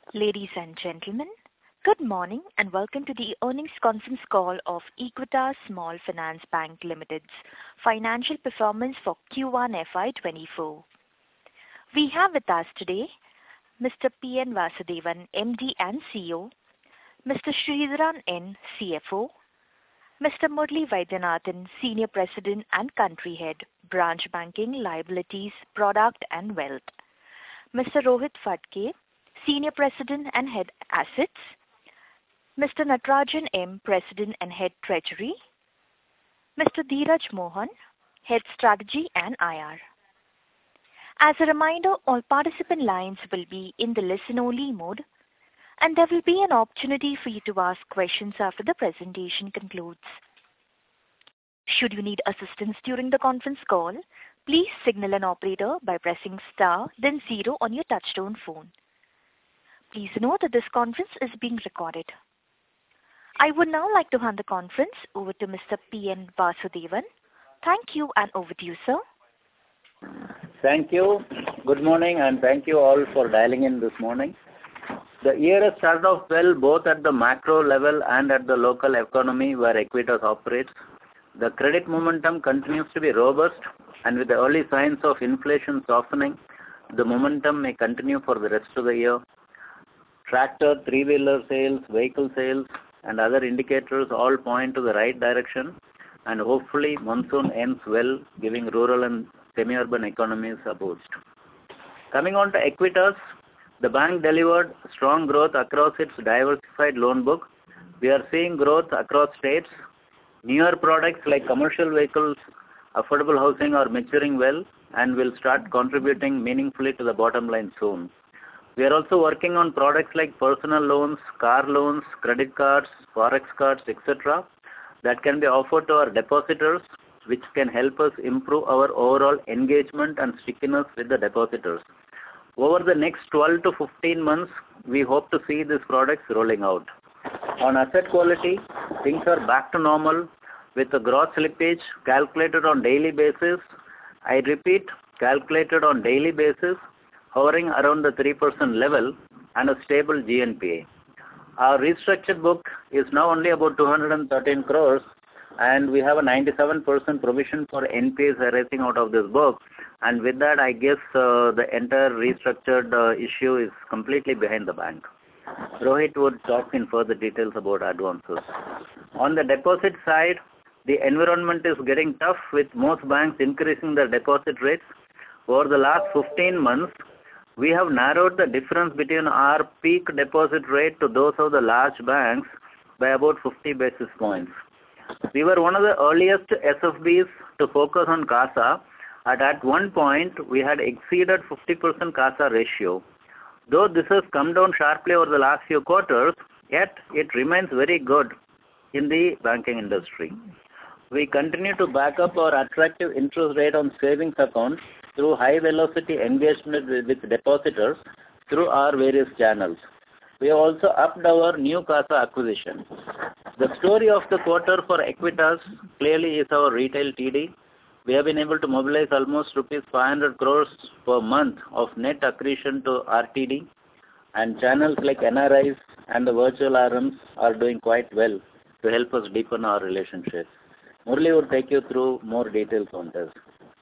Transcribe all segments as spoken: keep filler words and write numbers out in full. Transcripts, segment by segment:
Ladies and gentlemen, good morning and welcome to the earnings conference call of Equitas Small Finance Bank Limited's financial performance for Q one F Y twenty-four. We have with us today Mister P N Vasudevan, M D and C E O, Mister Sridharan N, C F O, Mister Murali Vaidyanathan, Senior President and Country Head, Branch Banking, Liabilities, Product and Wealth, Mister Rohit Phadke, Senior President and Head Assets, Mister Natarajan M, President and Head Treasury, Mister Dheeraj Mohan, Head Strategy and I R. As a reminder, all participant lines will be in the listen-only mode, and there will be an opportunity for you to ask questions after the presentation concludes. Should you need assistance during the conference call, please signal an operator by pressing star then zero on your touchtone phone. Please note that this conference is being recorded. I would now like to hand the conference over to Mister P N Vasudevan. Thank you, and over to you, sir. Thank you. Good morning, and thank you all for dialing in this morning. The year has started off well both at the macro level and at the local economy where Equitas operates. The credit momentum continues to be robust, and with the early signs of inflation softening, the momentum may continue for the rest of the year. Tractor, three-wheeler sales, vehicle sales, and other indicators all point to the right direction, and hopefully monsoon ends well, giving rural and semi-urban economies a boost. Coming on to Equitas, the bank delivered strong growth across its diversified loan book. We are seeing growth across states. Newer products like commercial vehicles, affordable housing are maturing well and will start contributing meaningfully to the bottom line soon. We are also working on products like personal loans, car loans, credit cards, forex cards, et cetera that can be offered to our depositors, which can help us improve our overall engagement and stickiness with the depositors. Over the next twelve to fifteen months, we hope to see these products rolling out. On asset quality, things are back to normal with the gross slippage calculated on daily basis. I repeat, calculated on daily basis, hovering around the three percent level and a stable G N P A. Our restructured book is now only about two hundred thirteen crores, and we have a ninety-seven percent provision for N P As arising out of this book. And with that, I guess uh, the entire restructured uh, issue is completely behind the bank. Rohit would talk in further details about advances. On the deposit side, the environment is getting tough with most banks increasing their deposit rates. Over the last fifteen months, we have narrowed the difference between our peak deposit rate to those of the large banks by about fifty basis points. We were one of the earliest S F Bs to focus on CASA, and at one point we had exceeded fifty percent CASA ratio. Though this has come down sharply over the last few quarters, yet it remains very good in the banking industry. We continue to back up our attractive interest rate on savings accounts through high-velocity engagement with, with depositors through our various channels. We have also upped our new CASA acquisition. The story of the quarter for Equitas clearly is our retail T D. We have been able to mobilize almost rupees five hundred crores per month of net accretion to R T D, and channels like N R Is and the virtual R Ms are doing quite well to help us deepen our relationships. Murali will take you through more details on this.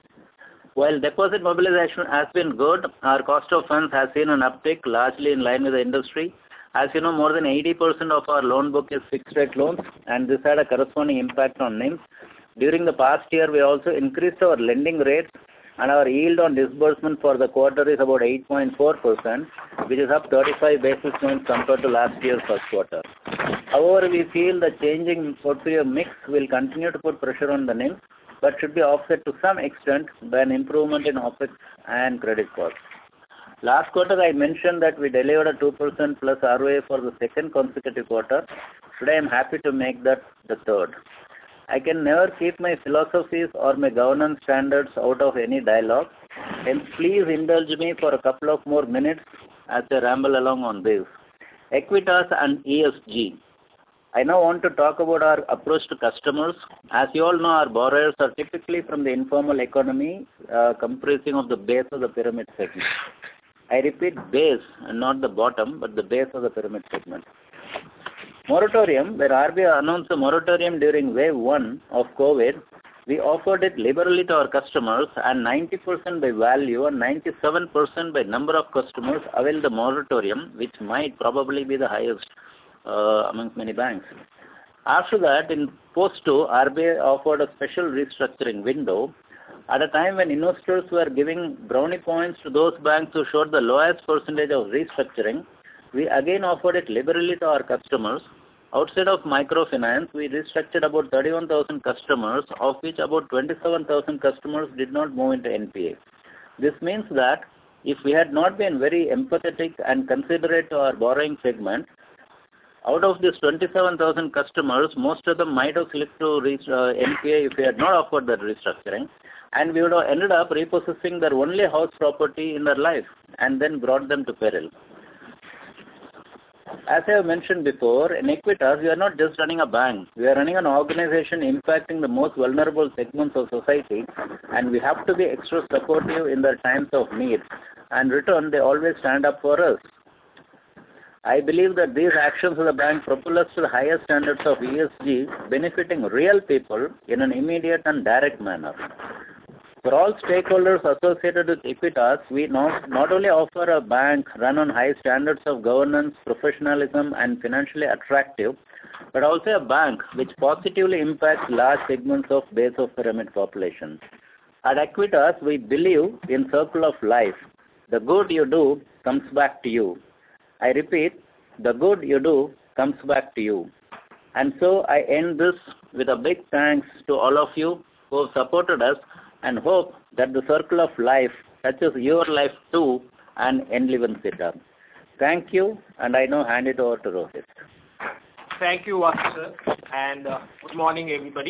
While deposit mobilization has been good, our cost of funds has seen an uptick largely in line with the industry. As you know, more than eighty percent of our loan book is fixed rate loans, and this had a corresponding impact on N I Ms. During the past year, we also increased our lending rates, and our yield on disbursement for the quarter is about eight point four percent, which is up thirty-five basis points compared to last year's first quarter. However, we feel the changing portfolio mix will continue to put pressure on the N I Ms, but should be offset to some extent by an improvement in OpEx and credit costs. Last quarter, I mentioned that we delivered a two percent plus R O A for the second consecutive quarter. Today, I am happy to make that the third. I can never keep my philosophies or my governance standards out of any dialogue. Hence, please indulge me for a couple of more minutes as I ramble along on this. Equitas and E S G. I now want to talk about our approach to customers. As you all know, our borrowers are typically from the informal economy, uh, comprising of the base of the pyramid segment. I repeat, base, and not the bottom, but the base of the pyramid segment. Moratorium, where R B I announced a moratorium during wave one of COVID, we offered it liberally to our customers, and ninety percent by value and ninety-seven percent by number of customers availed the moratorium, which might probably be the highest uh, amongst many banks. After that, in post two, R B I offered a special restructuring window. At a time when investors were giving brownie points to those banks who showed the lowest percentage of restructuring, we again offered it liberally to our customers. Outside of microfinance, we restructured about thirty-one thousand customers, of which about twenty-seven thousand customers did not move into N P A. This means that if we had not been very empathetic and considerate to our borrowing segment, out of these twenty-seven thousand customers, most of them might have slipped to reach, uh, N P A if we had not offered that restructuring, and we would have ended up repossessing their only house property in their life and then brought them to peril. As I have mentioned before, in Equitas, we are not just running a bank. We are running an organization impacting the most vulnerable segments of society, and we have to be extra supportive in their times of need. And in return, they always stand up for us. I believe that these actions of the bank propel us to the highest standards of E S G, benefiting real people in an immediate and direct manner. For all stakeholders associated with Equitas, we not, not only offer a bank run on high standards of governance, professionalism, and financially attractive, but also a bank which positively impacts large segments of base of pyramid population. At Equitas, we believe in circle of life. The good you do comes back to you. I repeat, the good you do comes back to you. And so I end this with a big thanks to all of you who have supported us, and hope that the circle of life touches your life too and enlivens it up. Thank you, and I now hand it over to Rohit. Thank you, Vasu sir, and uh, good morning, everybody.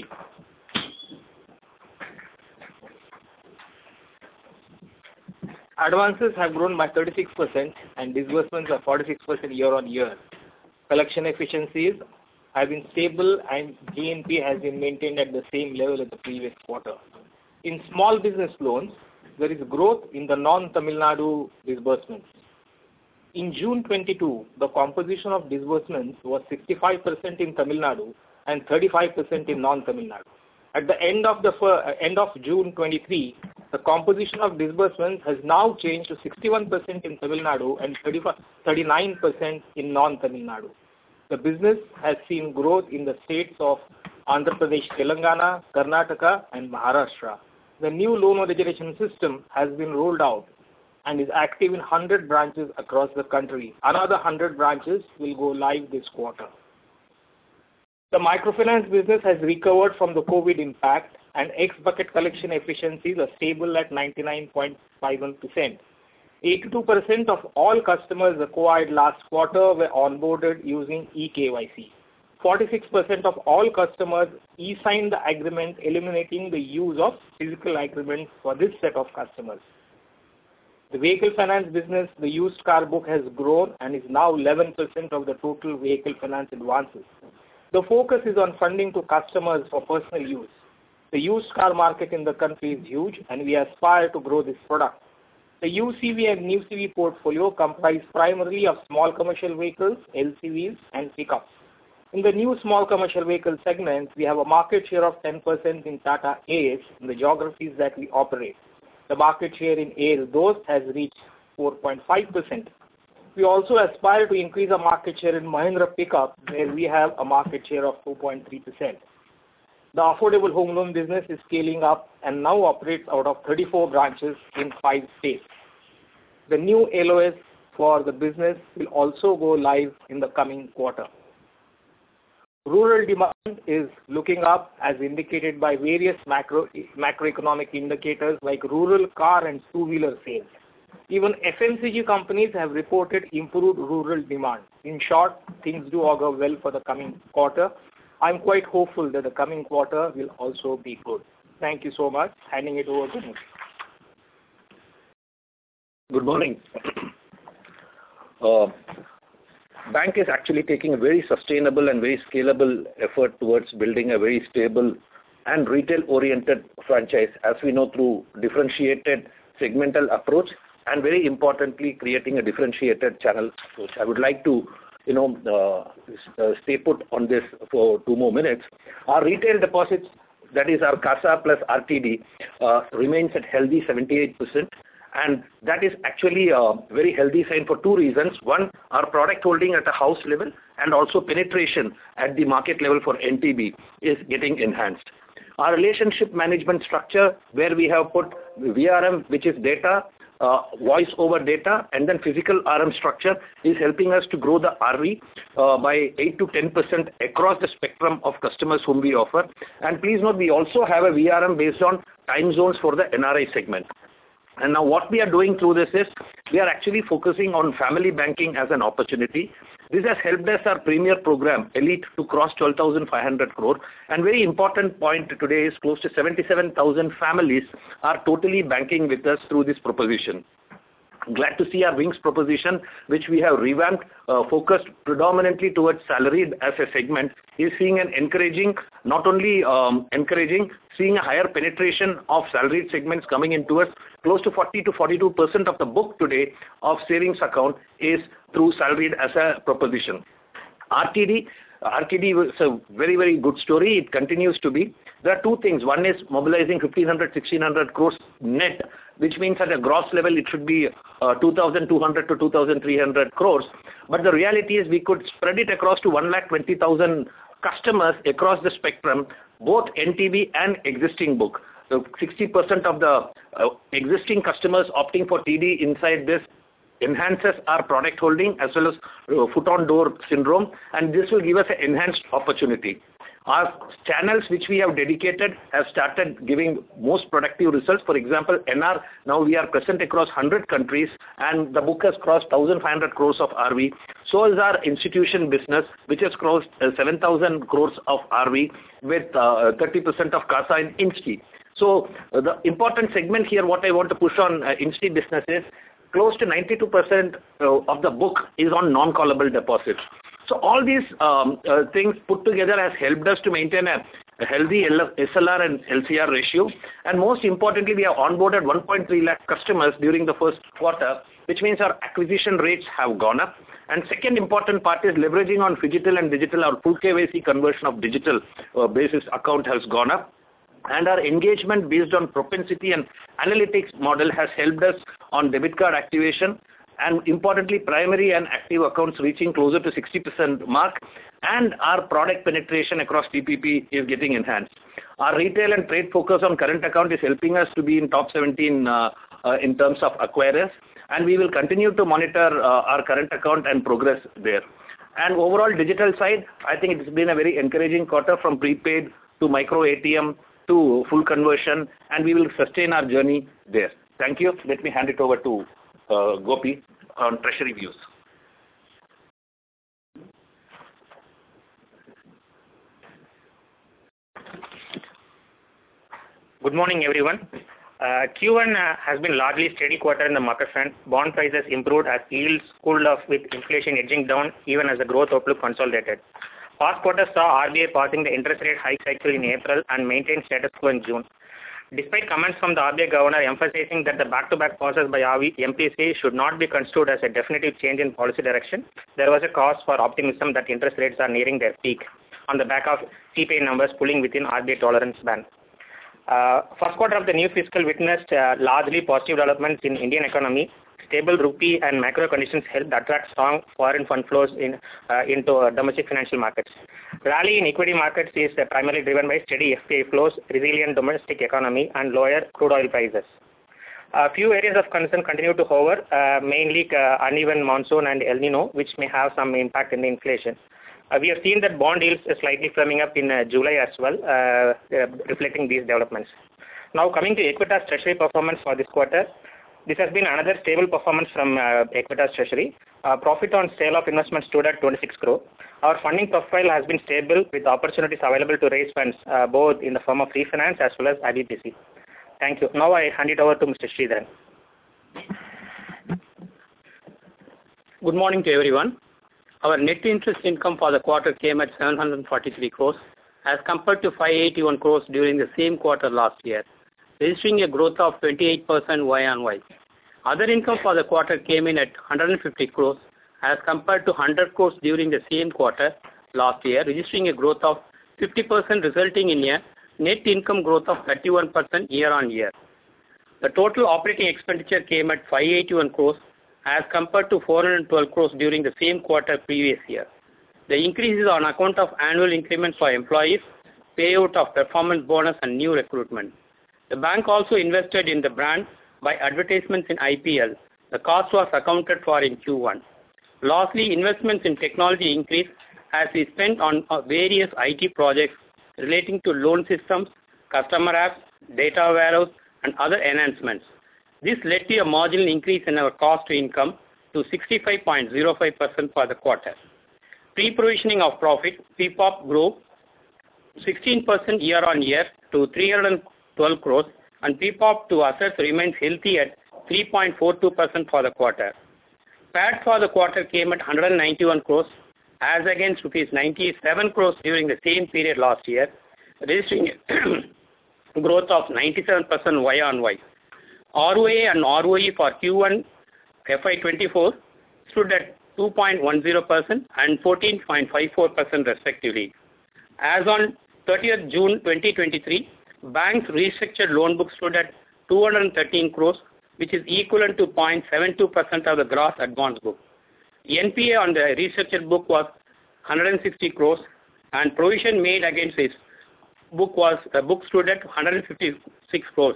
Advances have grown by thirty-six percent and disbursements are forty-six percent year on year. Collection efficiencies have been stable and G N P has been maintained at the same level as the previous quarter. In small business loans, there is growth in the non-Tamil Nadu disbursements. In June twenty-two, the composition of disbursements was sixty-five percent in Tamil Nadu and thirty-five percent in non-Tamil Nadu. At the end of the uh, end of June twenty-three, the composition of disbursements has now changed to sixty-one percent in Tamil Nadu and thirty-nine percent in non-Tamil Nadu. The business has seen growth in the states of Andhra Pradesh, Telangana, Karnataka, and Maharashtra. The new loan origination system has been rolled out and is active in one hundred branches across the country. Another one hundred branches will go live this quarter. The microfinance business has recovered from the COVID impact, and ex-bucket collection efficiencies are stable at ninety-nine point five one percent. eighty-two percent of all customers acquired last quarter were onboarded using e K Y C. forty-six percent of all customers e-signed the agreement, eliminating the use of physical agreement for this set of customers. The vehicle finance business, the used car book has grown and is now eleven percent of the total vehicle finance advances. The focus is on funding to customers for personal use. The used car market in the country is huge and we aspire to grow this product. The U C V and New C V portfolio comprise primarily of small commercial vehicles, L C Vs, and pickups. In the new small commercial vehicle segment, we have a market share of ten percent in Tata Ace in the geographies that we operate. The market share in Ace Dost has reached four point five percent. We also aspire to increase our market share in Mahindra Pickup, where we have a market share of two point three percent. The affordable home loan business is scaling up and now operates out of thirty-four branches in five states. The new L O S for the business will also go live in the coming quarter. Rural demand is looking up as indicated by various macro macroeconomic indicators like rural car and two-wheeler sales. Even F M C G companies have reported improved rural demand. In short, things do augur well for the coming quarter. I'm quite hopeful that the coming quarter will also be good. Thank you so much. Handing it over to Murthy. Good morning. Uh, Bank is actually taking a very sustainable and very scalable effort towards building a very stable and retail-oriented franchise, as we know, through differentiated segmental approach and very importantly, creating a differentiated channel approach. I would like to, you know, uh, uh, stay put on this for two more minutes. Our retail deposits, that is our CASA plus R T D, uh, remains at healthy seventy-eight percent. And that is actually a very healthy sign for two reasons. One, our product holding at a house level and also penetration at the market level for N T B is getting enhanced. Our relationship management structure, where we have put V R M, which is data, uh, voice over data, and then physical R M structure, is helping us to grow the R V uh, by eight to ten percent across the spectrum of customers whom we offer. And please note, we also have a V R M based on time zones for the N R I segment. And now what we are doing through this is, we are actually focusing on family banking as an opportunity. This has helped us, our premier program, Elite, to cross twelve thousand five hundred crore. And very important point today is close to seventy-seven thousand families are totally banking with us through this proposition. Glad to see our Wings proposition, which we have revamped, uh, focused predominantly towards salaried as a segment, is seeing an encouraging, not only um, encouraging, seeing a higher penetration of salaried segments coming into us. Close to forty to forty-two percent of the book today of savings account is through salaried as a proposition. R T D, R T D is a very, very good story. It continues to be. There are two things. One is mobilizing fifteen hundred, sixteen hundred crores net, which means at a gross level it should be uh, two thousand two hundred to two thousand three hundred crores. But the reality is we could spread it across to one lakh twenty thousand customers across the spectrum, both N T B and existing book. So sixty percent of the uh, existing customers opting for T D inside this enhances our product holding as well as uh, foot on door syndrome, and this will give us an enhanced opportunity. Our channels which we have dedicated have started giving most productive results. For example, N R, now we are present across one hundred countries and the book has crossed one thousand five hundred crores of R V. So is our institution business, which has crossed uh, seven thousand crores of R V with uh, thirty percent of CASA in Insti. So uh, the important segment here, what I want to push on uh, Insti business is close to ninety-two percent uh, of the book is on non-callable deposits. So all these um, uh, things put together has helped us to maintain a, a healthy S L R and L C R ratio. And most importantly, we have onboarded one point three lakh customers during the first quarter, which means our acquisition rates have gone up. And second important part is leveraging on phygital and digital. Our full K Y C conversion of digital uh, basis account has gone up. And our engagement based on propensity and analytics model has helped us on debit card activation, and importantly, primary and active accounts reaching closer to sixty percent mark, and our product penetration across T P P is getting enhanced. Our retail and trade focus on current account is helping us to be in top seventeen uh, uh, in terms of acquirers, and we will continue to monitor uh, our current account and progress there. And overall digital side, I think it's been a very encouraging quarter from prepaid to micro A T M to full conversion, and we will sustain our journey there. Thank you. Let me hand it over to uh, Gopi on treasury views. Good morning, everyone. Uh, Q one uh, has been largely steady quarter in the market front. Bond prices improved as yields cooled off with inflation edging down, even as the growth outlook consolidated. Past quarter saw R B I pausing the interest rate hike cycle in April and maintained status quo in June. Despite comments from the R B I governor emphasizing that the back-to-back pauses by M P C should not be construed as a definitive change in policy direction, there was a cause for optimism that interest rates are nearing their peak on the back of T P I numbers pulling within R B I tolerance band. Uh, first quarter of the new fiscal witnessed uh, largely positive developments in Indian economy. Stable rupee and macro conditions helped attract strong foreign fund flows in, uh, into uh, domestic financial markets. Rally in equity markets is uh, primarily driven by steady F P I flows, resilient domestic economy, and lower crude oil prices. A few areas of concern continue to hover, uh, mainly uh, uneven monsoon and El Nino, which may have some impact in the inflation. Uh, we have seen that bond yields are slightly firming up in uh, July as well, uh, uh, reflecting these developments. Now coming to Equitas treasury performance for this quarter, this has been another stable performance from uh, Equitas treasury. Uh, profit on sale of investments stood at twenty-six crore. Our funding profile has been stable with opportunities available to raise funds uh, both in the form of refinance as well as I B P C. Thank you. Now I hand it over to Mister Sridharan. Good morning to everyone. Our net interest income for the quarter came at seven hundred forty-three crores as compared to five hundred eighty-one crores during the same quarter last year, registering a growth of twenty-eight percent Y on Y. Other income for the quarter came in at one hundred fifty crores as compared to one hundred crores during the same quarter last year, registering a growth of fifty percent, resulting in a net income growth of thirty-one percent year-on-year. The total operating expenditure came at five hundred eighty-one crores as compared to four hundred twelve crores during the same quarter previous year. The increase is on account of annual increments for employees, payout of performance bonus and new recruitment. The bank also invested in the brand by advertisements in I P L. The cost was accounted for in Q one. Lastly, investments in technology increased as we spent on various I T projects relating to loan systems, customer apps, data warehouse, and other enhancements. This led to a marginal increase in our cost to income to sixty-five point zero five percent for the quarter. Pre-provisioning of profit, P P O P, grew sixteen percent year-on-year to three hundred twelve crores, and P P O P to assets remains healthy at three point four two percent for the quarter. P A T for the quarter came at one hundred ninety-one crores as against rupees ninety-seven crores during the same period last year, registering a growth of ninety-seven percent Y-on-Y. R O A and R O E for Q one F Y twenty-four stood at two point one zero percent and fourteen point five four percent respectively. As on thirtieth June twenty twenty-three, bank's restructured loan book stood at two hundred thirteen crores, which is equivalent to zero point seven two percent of the gross advance book. N P A on the restructured book was one hundred sixty crores, and provision made against this book was the book stood at one hundred fifty-six crores.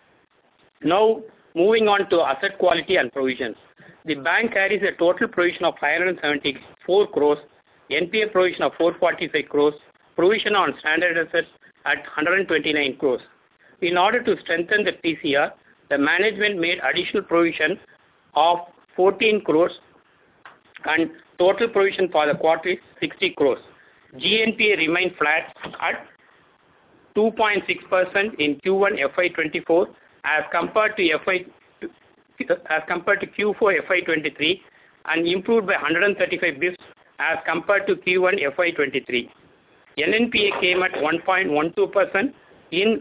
Now, moving on to asset quality and provisions. The bank carries a total provision of five hundred seventy-four crores, N P A provision of four hundred forty-five crores, provision on standard assets at one hundred twenty-nine crores. In order to strengthen the P C R, the management made additional provision of fourteen crores, and total provision for the quarter is sixty crores. G N P A remained flat at two point six percent in Q one F Y twenty-four as compared to F Y as compared to Q four F Y twenty-three, and improved by one hundred thirty-five basis points as compared to Q one F Y twenty-three. N N P A came at one point one two percent in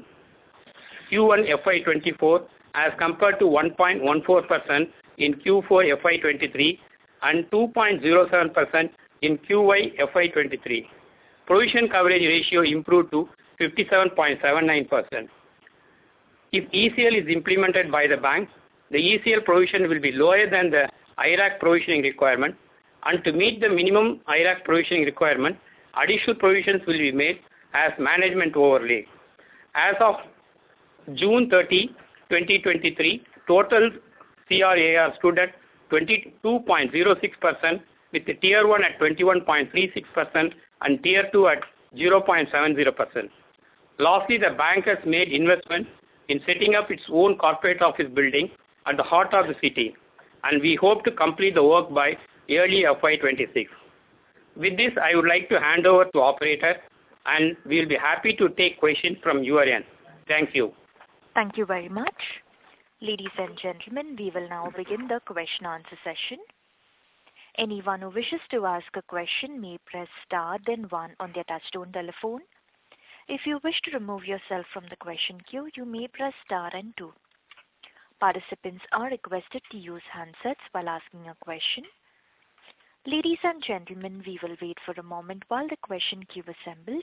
Q one F Y twenty-four as compared to one point one four percent in Q four F Y twenty-three and two point zero seven percent in Q Y F Y twenty-three. Provision coverage ratio improved to fifty-seven point seven nine percent. If E C L is implemented by the bank, the E C L provision will be lower than the I R A C provisioning requirement, and to meet the minimum I R A C provisioning requirement, additional provisions will be made as management overlay. As of June thirtieth, twenty twenty-three, total C R A R stood at twenty-two point zero six percent, with the Tier one at twenty-one point three six percent and Tier two at zero point seven zero percent. Lastly, the bank has made investment in setting up its own corporate office building at the heart of the city, and we hope to complete the work by early F Y twenty-six. With this, I would like to hand over to operator, and we will be happy to take questions from your end. Thank you. Thank you very much. Ladies and gentlemen, we will now begin the question answer session. Anyone who wishes to ask a question may press star then one on their touchtone telephone. If you wish to remove yourself from the question queue, you may press star and two. Participants are requested to use handsets while asking a question. Ladies and gentlemen, we will wait for a moment while the question queue assembles.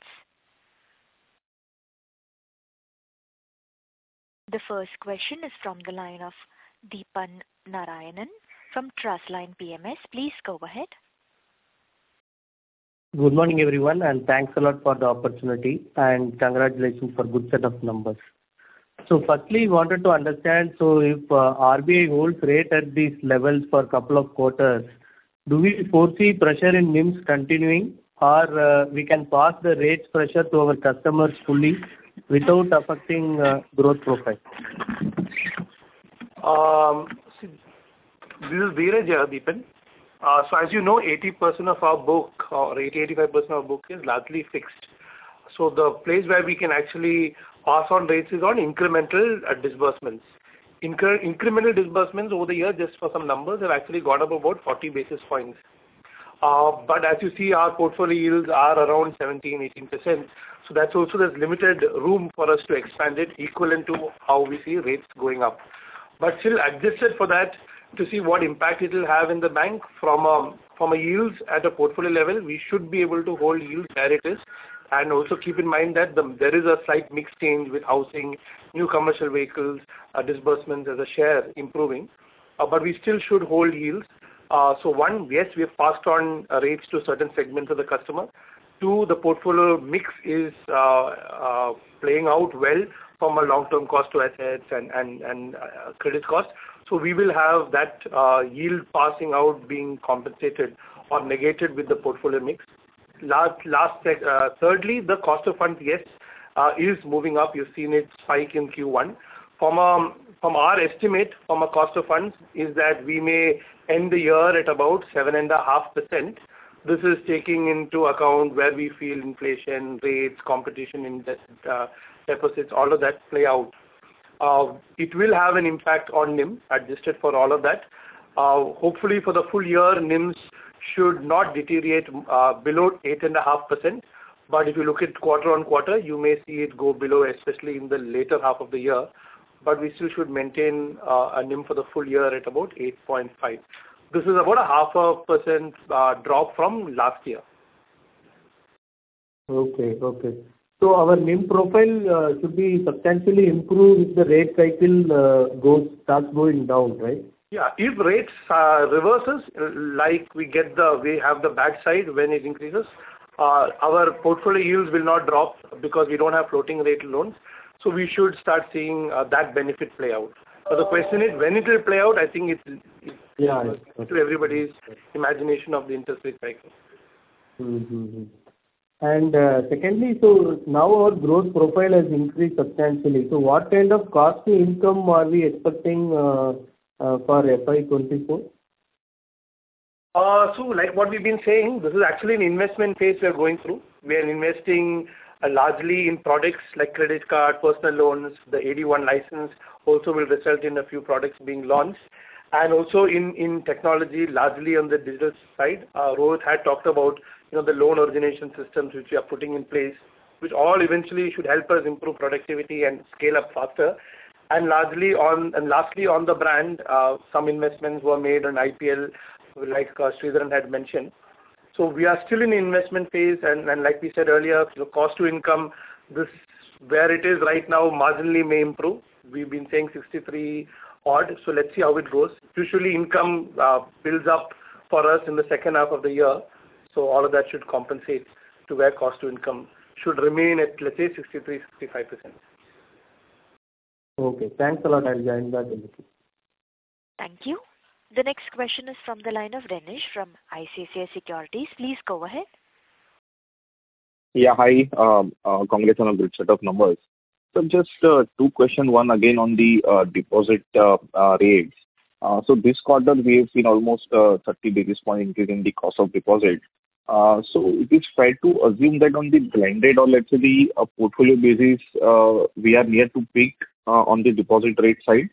The first question is from the line of Deepan Narayanan from Trustline P M S. Please go ahead. Good morning, everyone, and thanks a lot for the opportunity, and congratulations for good set of numbers. So firstly, wanted to understand, so if uh, R B I holds rate at these levels for a couple of quarters, do we foresee pressure in N I Ms continuing, or uh, we can pass the rates pressure to our customers fully without affecting uh, growth profile? Um, see, this is Dheeraj here, Deepan. Uh, so as you know, eighty percent of our book, or eighty to eighty-five percent of our book is largely fixed. So the place where we can actually pass on rates is on incremental uh, disbursements. Incre- incremental disbursements over the year, just for some numbers, have actually gone up about forty basis points. Uh, but as you see, our portfolio yields are around seventeen to eighteen percent. So that's also, there's limited room for us to expand it equivalent to how we see rates going up. But still adjusted for that to see what impact it will have in the bank from a, from a yields at a portfolio level, we should be able to hold yields where it is. And also keep in mind that the, there is a slight mix change with housing, new commercial vehicles, uh, disbursements as a share improving. Uh, but we still should hold yields. Uh, so one, yes, we have passed on uh, rates to certain segments of the customer. Two, the portfolio mix is uh, uh, playing out well from a long-term cost to assets and, and, and uh, credit cost. So we will have that uh, yield passing out being compensated or negated with the portfolio mix. Last, last, uh, thirdly, the cost of funds, yes, uh, is moving up. You've seen it spike in Q one. From a, from our estimate, from a cost of funds, is that we may end the year at about seven and a half percent. This is taking into account where we feel inflation, rates, competition in de- uh, deposits, all of that play out. Uh, it will have an impact on N I M, adjusted for all of that. Uh, hopefully, for the full year, N I Ms should not deteriorate uh, below eight point five percent. But if you look at quarter on quarter, you may see it go below, especially in the later half of the year. But we still should maintain uh, a N I M for the full year at about eight point five. This is about a half a percent uh, drop from last year. Okay, okay. So our N I M profile uh, should be substantially improved if the rate cycle uh, goes starts going down, right? Yeah, if rates uh, reverses, like we get the, we have the backside when it increases, uh, our portfolio yields will not drop because we don't have floating rate loans. So we should start seeing uh, that benefit play out. So the question is when it will play out. I think it's, it's yeah, okay. To everybody's imagination of the interest rate cycle. Mm-hmm. And uh, secondly, so now our growth profile has increased substantially. So what kind of cost to income are we expecting uh, Uh, for F Y twenty-four? Uh, so like what we've been saying, this is actually an investment phase we are going through. We are investing uh, largely in products like credit card, personal loans. The A D one license also will result in a few products being launched. And also in, in technology, largely on the digital side. Uh, Rohit had talked about you know the loan origination systems which we are putting in place, which all eventually should help us improve productivity and scale up faster. And largely on, and lastly on the brand, uh, some investments were made on I P L, like uh, Sridharan had mentioned. So we are still in the investment phase, and, and like we said earlier, the cost to income, this where it is right now, marginally may improve. We've been saying sixty-three odd, so let's see how it goes. Usually income uh, builds up for us in the second half of the year, so all of that should compensate to where cost to income should remain at, let's say, sixty-three, sixty-five percent. Okay, thanks a lot. I'll join that in the queue. Thank you. The next question is from the line of Renish from I C I C I Securities. Please go ahead. Yeah, hi. Um, uh, congrats on a good set of numbers. So just uh, two questions. One again on the uh, deposit uh, uh, rates. Uh, so this quarter we have seen almost uh, thirty basis point increase in the cost of deposit. Uh, so it is fair to assume that on the blended or let's say the uh, portfolio basis, uh, we are near to peak uh, on the deposit rate side.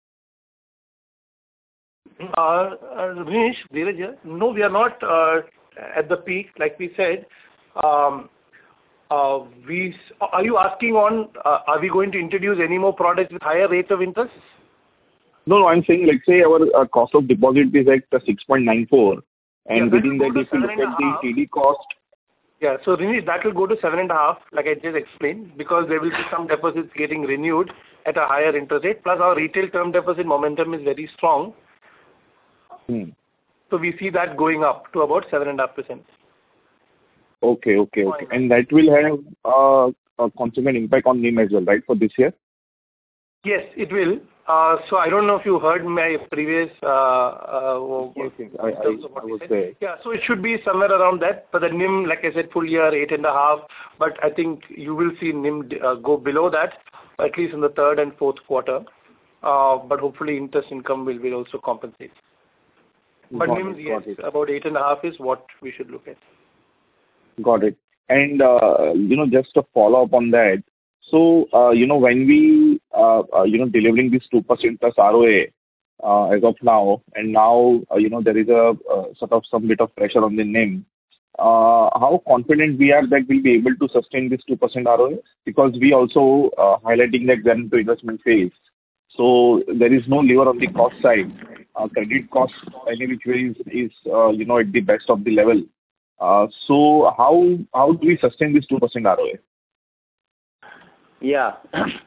Uh, uh, Renish, Dheeraj here. No, we are not uh, at the peak, like we said. Um, uh, we are you asking on? Uh, are we going to introduce any more products with higher rates of interest? No, no. I'm saying let's say our uh, cost of deposit is at uh, six point nine four, and yeah, within that, if you look at the T D cost. Yeah, so Renish, that will go to seven and a half, like I just explained, because there will be some deposits getting renewed at a higher interest rate. Plus, our retail term deposit momentum is very strong. Hmm. So we see that going up to about seven and a half percent. Okay, okay, okay. And that will have uh, a consequent impact on N I M as well, right, for this year? Yes, it will. Uh, so I don't know if you heard my previous. Uh, uh, yes, yes. I, I, I would say. Yeah, so it should be somewhere around that. But the N I M, like I said, full year eight and a half. But I think you will see N I M uh, go below that, at least in the third and fourth quarter. Uh, but hopefully, interest income will, will also compensate. But Got N I M, it, yes, it. about eight and a half is what we should look at. Got it. And uh, you know, just to follow up on that. So, uh, you know, when we, uh, uh, you know, delivering this two percent plus R O A uh, as of now, and now, uh, you know, there is a uh, sort of some bit of pressure on the N I M. Uh, how confident we are that we'll be able to sustain this two percent R O A? Because we also uh, highlighting that we are into investment phase. So there is no lever on the cost side. Uh, credit cost, any which way is, is uh, you know, at the best of the level. Uh, so how how do we sustain this two percent R O A? Yeah.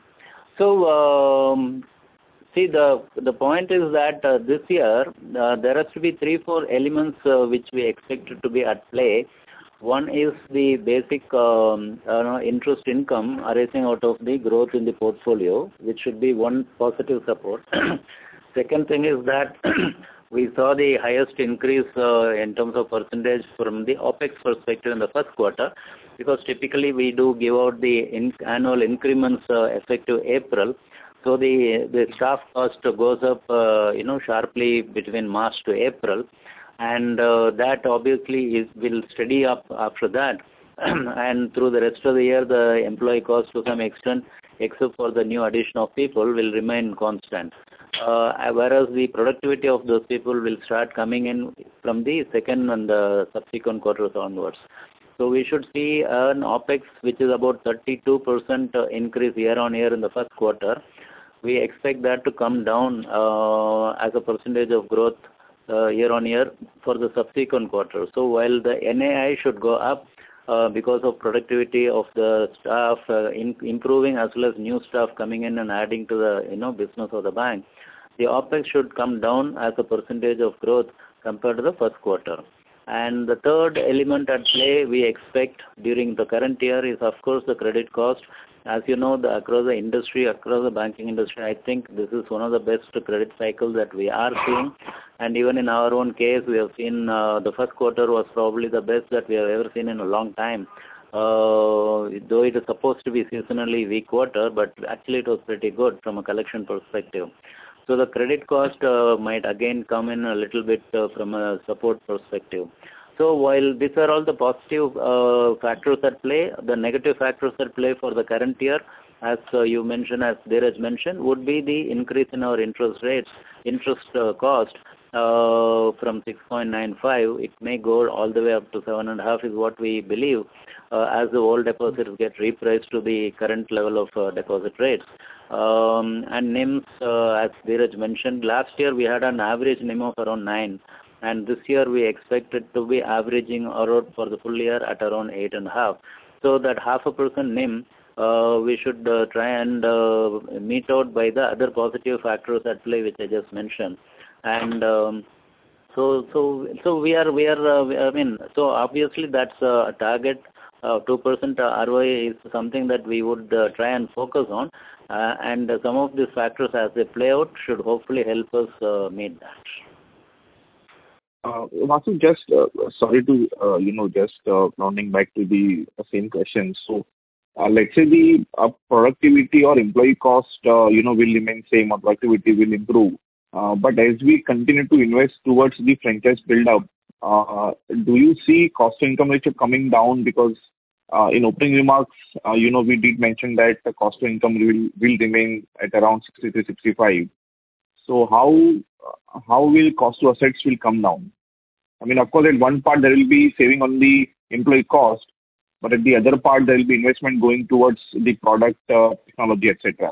So, um, see, the the point is that uh, this year uh, there has to be three, four elements uh, which we expect to be at play. One is the basic um, uh, no, interest income arising out of the growth in the portfolio, which should be one positive support. Second thing is that we saw the highest increase uh, in terms of percentage from the OPEX perspective in the first quarter, because typically we do give out the in annual increments uh, effective April. So the the staff cost goes up, uh, you know, sharply between March to April, and uh, that obviously is will steady up after that, and through the rest of the year, the employee cost to some extent, except for the new addition of people, will remain constant. Uh, whereas the productivity of those people will start coming in from the second and the subsequent quarters onwards. So we should see an OPEX which is about thirty-two percent increase year on year in the first quarter. We expect that to come down uh, as a percentage of growth uh, year on year for the subsequent quarter. So while the N A I should go up uh, because of productivity of the staff uh, in, improving, as well as new staff coming in and adding to the you know business of the bank, the OPEX should come down as a percentage of growth compared to the first quarter. And the third element at play we expect during the current year is, of course, the credit cost. As you know, the, across the industry, across the banking industry, I think this is one of the best credit cycles that we are seeing. And even in our own case, we have seen uh, the first quarter was probably the best that we have ever seen in a long time. Uh, though it is supposed to be seasonally weak quarter, but actually it was pretty good from a collection perspective. So the credit cost uh, might again come in a little bit uh, from a support perspective. So while these are all the positive uh, factors at play, the negative factors at play for the current year, as uh, you mentioned, as Dheeraj mentioned, would be the increase in our interest rates, interest uh, cost uh, from six point nine five. It may go all the way up to seven point five is what we believe uh, as the old deposits get repriced to the current level of uh, deposit rates. Um, and N I Ms, uh, as Dheeraj mentioned, last year we had an average N I M of around nine, and this year we expect it to be averaging around for the full year at around eight and a half. So that half a percent N I M, uh, we should uh, try and uh, meet out by the other positive factors at play, which I just mentioned. And um, so, so, so we are, we are, uh, I mean, so obviously that's a target. Uh, two percent R O A is something that we would uh, try and focus on. Uh, and uh, some of these factors as they play out should hopefully help us uh, meet that. Uh, Vasu, just uh, sorry to, uh, you know, just uh, rounding back to the uh, same question. So, uh, let's say the uh, productivity or employee cost, uh, you know, will remain same or productivity will improve. Uh, but as we continue to invest towards the franchise build-up, uh, do you see cost-to-income ratio coming down? Because Uh, in opening remarks, uh, you know, we did mention that the cost to income will, will remain at around sixty-three, sixty-five. So how uh, how will cost to assets will come down? I mean, of course, at one part there will be saving on the employee cost, but at the other part there will be investment going towards the product, uh, technology, et cetera.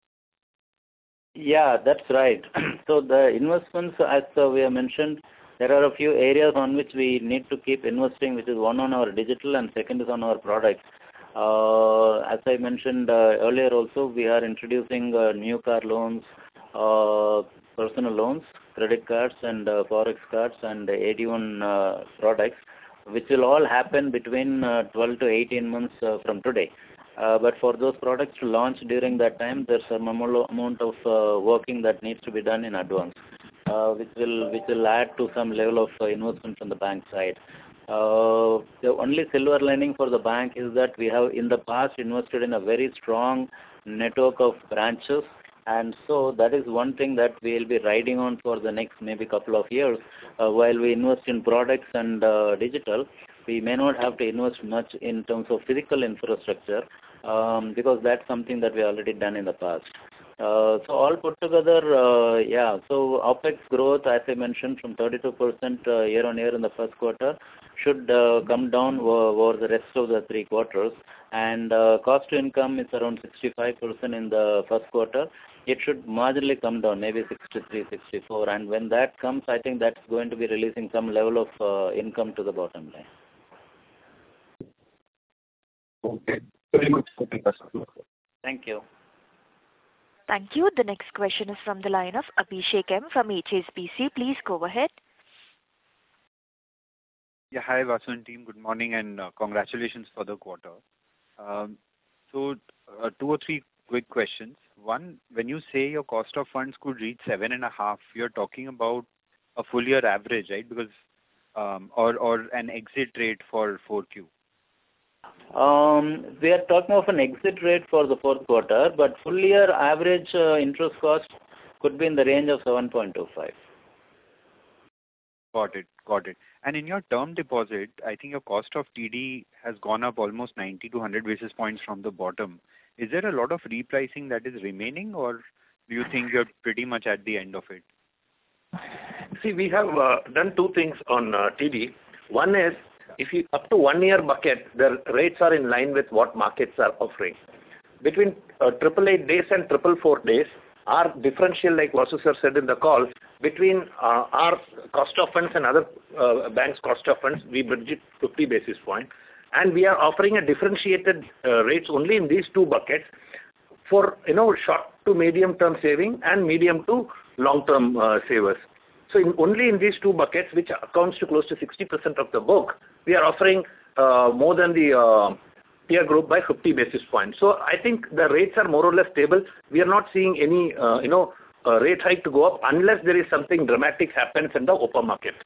Yeah, that's right. So the investments, as uh, we have mentioned, there are a few areas on which we need to keep investing, which is one on our digital and second is on our products. Uh, as I mentioned uh, earlier also, we are introducing uh, new car loans, uh, personal loans, credit cards and uh, forex cards and A D one uh, products, which will all happen between uh, twelve to eighteen months uh, from today. Uh, but for those products to launch during that time, there's a amount of uh, working that needs to be done in advance. Uh, which will which will add to some level of uh, investment from the bank side. Uh, the only silver lining for the bank is that we have in the past invested in a very strong network of branches, and so that is one thing that we will be riding on for the next maybe couple of years. Uh, while we invest in products and uh, digital, we may not have to invest much in terms of physical infrastructure um, because that's something that we have already done in the past. Uh, so all put together, uh, yeah, so OPEX growth, as I mentioned, from thirty-two percent uh, year on year in the first quarter should uh, come down over, over the rest of the three quarters. And uh, cost to income is around sixty-five percent in the first quarter. it should marginally come down, maybe sixty-three, sixty-four, and when that comes, I think that's going to be releasing some level of uh, income to the bottom line. Okay. Very much. Okay. Thank you. Thank you. The next question is from the line of Abhishek M from H S B C. Please go ahead. Yeah, hi Vasu and team. Good morning and uh, congratulations for the quarter. Um, so uh, two or three quick questions. One, when you say your cost of funds could reach seven and a half, you're talking about a full year average, right? Because um, or or an exit rate for four Q. Um, we are talking of an exit rate for the fourth quarter, but full year average uh, interest cost could be in the range of seven point two five. Got it, got it. And in your term deposit, I think your cost of T D has gone up almost ninety to one hundred basis points from the bottom. Is there a lot of repricing that is remaining, or do you think you're pretty much at the end of it? See, we have uh, done two things on uh, T D. One is, if you up to one year bucket, the rates are in line with what markets are offering. Between uh, triple eight days and triple four days, our differential, like Vasu sir said in the call, between uh, our cost of funds and other uh, banks' cost of funds, we budget fifty basis points. And we are offering a differentiated uh, rates only in these two buckets for, you know, short to medium term saving and medium to long term uh, savers. So in, only in these two buckets, which accounts to close to sixty percent of the book, we are offering uh, more than the uh, peer group by fifty basis points. So I think the rates are more or less stable. We are not seeing any, uh, you know, uh, rate hike to go up unless there is something dramatic happens in the open market.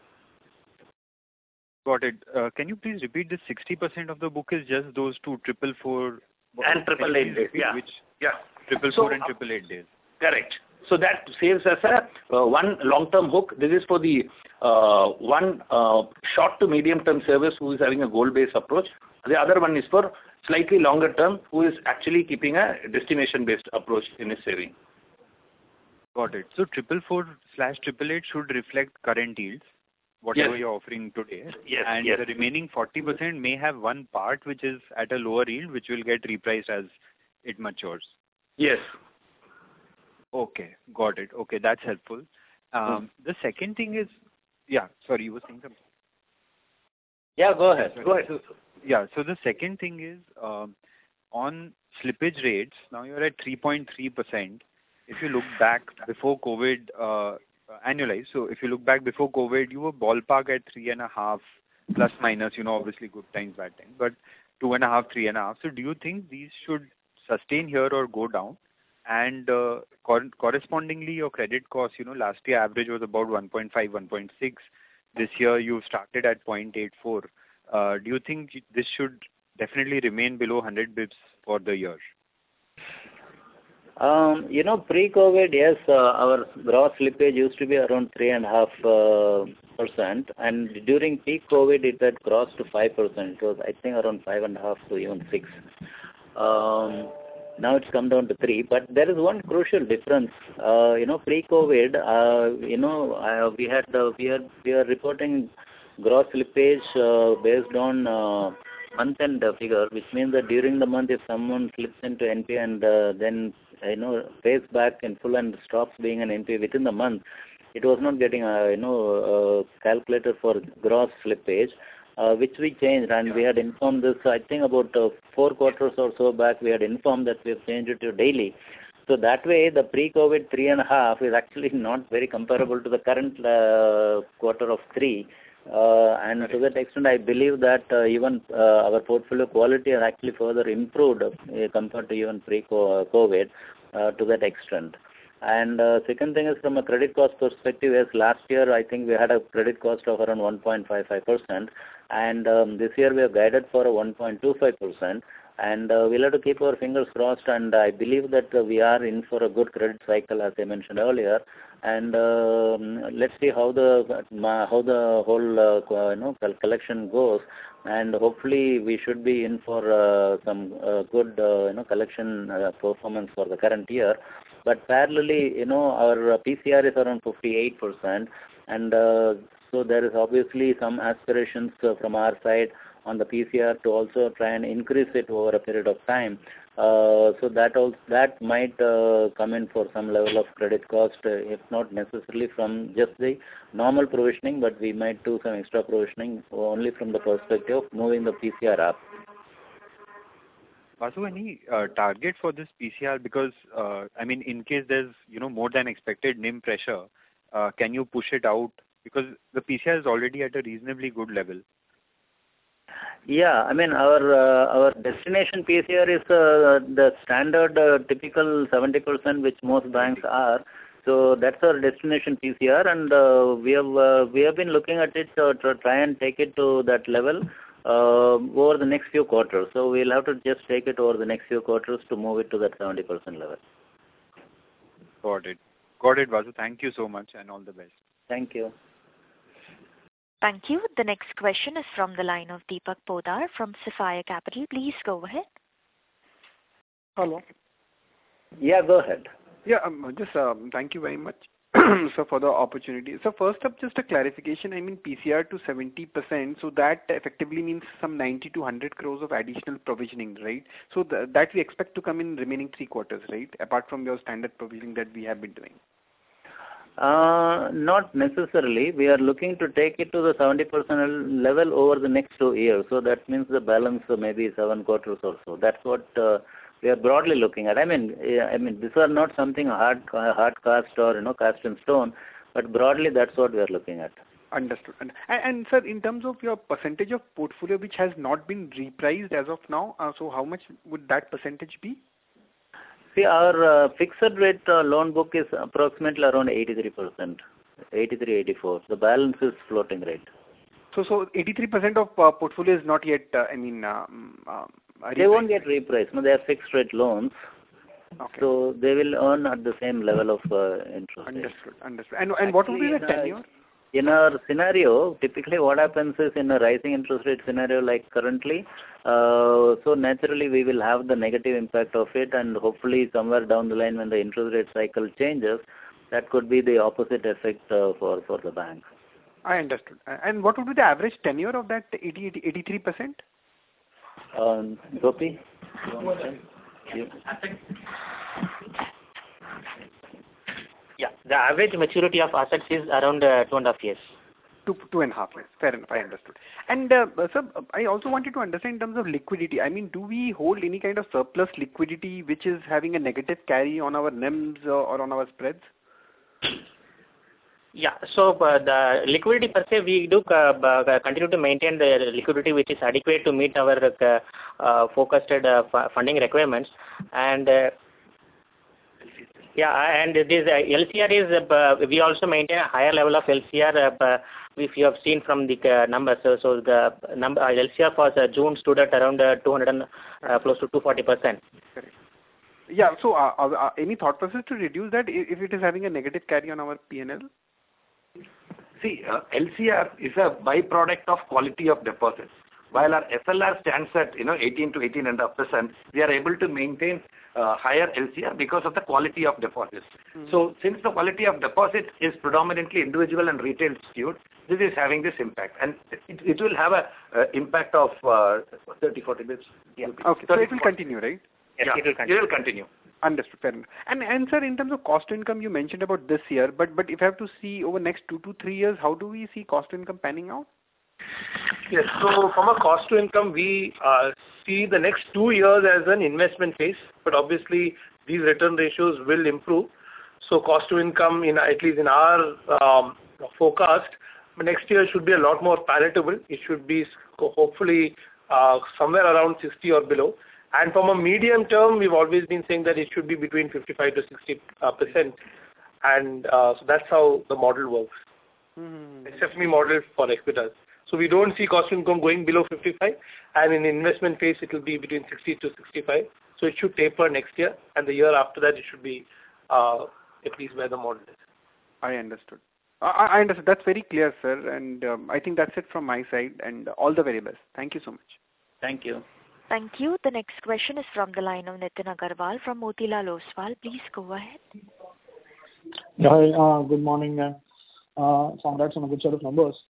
Got it. Uh, can you please repeat this? sixty percent of the book is just those two triple four and triple eight days. Yeah, which yeah. Triple so, four and triple eight days. Correct. So that saves us a uh, one long-term book. This is for the uh, one uh, short to medium-term service who is having a goal-based approach. The other one is for slightly longer term who is actually keeping a destination-based approach in his saving. Got it. So triple four slash triple eight should reflect current yields, whatever yes. you're offering today. Yes. And yes. the remaining forty percent may have one part which is at a lower yield, which will get repriced as it matures. Yes. Okay, got it. Okay, that's helpful. Um, hmm. The second thing is, yeah, sorry, you were saying something. Yeah, go ahead. Sorry. Go ahead. So, yeah, so the second thing is um, on slippage rates. Now you're at three point three percent. If you look back before COVID, uh, annualized. So if you look back before COVID, you were ballpark at three and a half, plus minus. You know, obviously good times, bad times, but two and a half, three and a half. So do you think these should sustain here or go down? And uh, cor- correspondingly, your credit cost, you know, last year average was about one point five, one point six. This year you started at zero point eight four. Uh, do you think this should definitely remain below one hundred bips for the year? Um, you know, pre-COVID, yes, uh, our gross slippage used to be around three and a half uh, percent, and during peak COVID, it had crossed to five percent. It was, I think, around five and a half to even six. Um, Now it's come down to three, but there is one crucial difference. Uh, you know, pre-COVID, uh, you know, uh, we had uh, we are we are reporting gross slippage uh, based on uh, month-end figure, which means that during the month, if someone slips into N P A and uh, then you know pays back in full and stops being an N P A within the month, it was not getting uh, you know uh, calculated for gross slippage. Uh, which we changed, and we had informed this, I think about uh, four quarters or so back, we had informed that we have changed it to daily. So that way, the pre-COVID three and a half is actually not very comparable to the current uh, quarter of three. Uh, and right. To that extent, I believe that uh, even uh, our portfolio quality has actually further improved uh, compared to even pre-COVID uh, to that extent. And uh, second thing is from a credit cost perspective, as last year I think we had a credit cost of around one point five five percent, and um, this year we have guided for a one point two five percent, and uh, we'll have to keep our fingers crossed, and I believe that uh, we are in for a good credit cycle, as I mentioned earlier, and uh, let's see how the how the whole uh, you know collection goes, and hopefully we should be in for uh, some uh, good uh, you know collection uh, performance for the current year. But parallelly, you know, our P C R is around fifty-eight percent, and uh, so there is obviously some aspirations uh, from our side on the P C R to also try and increase it over a period of time. Uh, so that also, that might uh, come in for some level of credit cost, uh, if not necessarily from just the normal provisioning, but we might do some extra provisioning only from the perspective of moving the P C R up. Vasu, any uh, target for this P C R? Because, uh, I mean, in case there's, you know, more than expected N I M pressure, uh, can you push it out? Because the P C R is already at a reasonably good level. Yeah, I mean, our uh, our destination P C R is uh, the standard uh, typical seventy percent which most banks are. So that's our destination P C R, and uh, we have uh, we have been looking at it uh, to try and take it to that level uh, over the next few quarters. So we'll have to just take it over the next few quarters to move it to that seventy percent level. Got it. Got it, Vasu. Thank you so much, and all the best. Thank you. Thank you. The next question is from the line of Deepak Podar from Sapphire Capital. Please go ahead. Hello. Yeah, go ahead. Yeah, um, just um, thank you very much, sir, for the opportunity. So first up, just a clarification. I mean, P C R to seventy percent. So that effectively means some ninety to one hundred crores of additional provisioning, right? So th- that we expect to come in remaining three quarters, right? Apart from your standard provisioning that we have been doing. Uh, not necessarily. We are looking to take it to the seventy percent level over the next two years. So that means the balance uh, maybe seven quarters or so. That's what uh, we are broadly looking at. I mean, I mean, these are not something hard, hard cast or you know cast in stone, but broadly that's what we are looking at. Understood. And, and, and sir, in terms of your percentage of portfolio which has not been repriced as of now, uh, so how much would that percentage be? See, our uh, fixed rate uh, loan book is approximately around eighty-three percent, eighty-three, eighty-four. The balance is floating rate. So, so eighty-three percent of uh, portfolio is not yet, uh, I mean, um, um, they won't get repriced. No, they are fixed rate loans. Okay. So they will earn at the same level of uh, interest. Understood. Understood. And, and what would be the tenure? In our scenario, typically what happens is in a rising interest rate scenario like currently, uh, so naturally we will have the negative impact of it, and hopefully somewhere down the line when the interest rate cycle changes, that could be the opposite effect uh, for, for the bank. I understood. And what would be the average tenure of that eighty, eighty-three percent? Um, Gopi? Yeah. Yeah, the average maturity of assets is around uh, two and a half years. Two, two and a half years. Fair enough. I understood. And uh, sir, I also wanted to understand in terms of liquidity. I mean, do we hold any kind of surplus liquidity which is having a negative carry on our N I Ms or, or on our spreads? Yeah, so uh, the liquidity per se, we do uh, uh, continue to maintain the liquidity which is adequate to meet our uh, uh, focused uh, f- funding requirements. And uh, yeah, and this uh, L C R is, uh, we also maintain a higher level of L C R, uh, if you have seen from the uh, numbers. So, so the number uh, L C R for uh, June stood at around uh, two hundred, uh, close to two hundred forty percent. Yeah, so uh, uh, any thought process to reduce that if it is having a negative carry on our P and L? See, uh, L C R is a byproduct of quality of deposits. While our F L R stands at, you know, eighteen to eighteen point five percent, we are able to maintain uh, higher L C R because of the quality of deposits. Mm-hmm. So, since the quality of deposit is predominantly individual and retail skewed, this is having this impact. And it, it will have a uh, impact of uh, thirty, forty bips. Yeah. Okay, so it will continue, right? Yes, yeah, it will continue. It will continue. Understood. Fair enough. And, and sir, in terms of cost to income, you mentioned about this year, but, but if I have to see over next two to three years, how do we see cost to income panning out? Yes, so from a cost to income, we uh, see the next two years as an investment phase, but obviously these return ratios will improve. So cost to income, in at least in our um, forecast, next year should be a lot more palatable. It should be hopefully uh, somewhere around sixty or below. And from a medium term, we've always been saying that it should be between fifty-five to sixty percent. And uh, so that's how the model works. Mm-hmm. S F M E model for Equitas. So we don't see cost to income going below fifty-five, and in investment phase it will be between sixty to sixty-five. So it should taper next year, and the year after that it should be uh, at least where the model is. I understood. I, I understood. That's very clear, sir. And um, I think that's it from my side. And all the very best. Thank you so much. Thank you. Thank you. The next question is from the line of Nitin Agarwal from Motilal Oswal. Please go ahead. Hi, uh, good morning. Uh, congrats on a good set of numbers.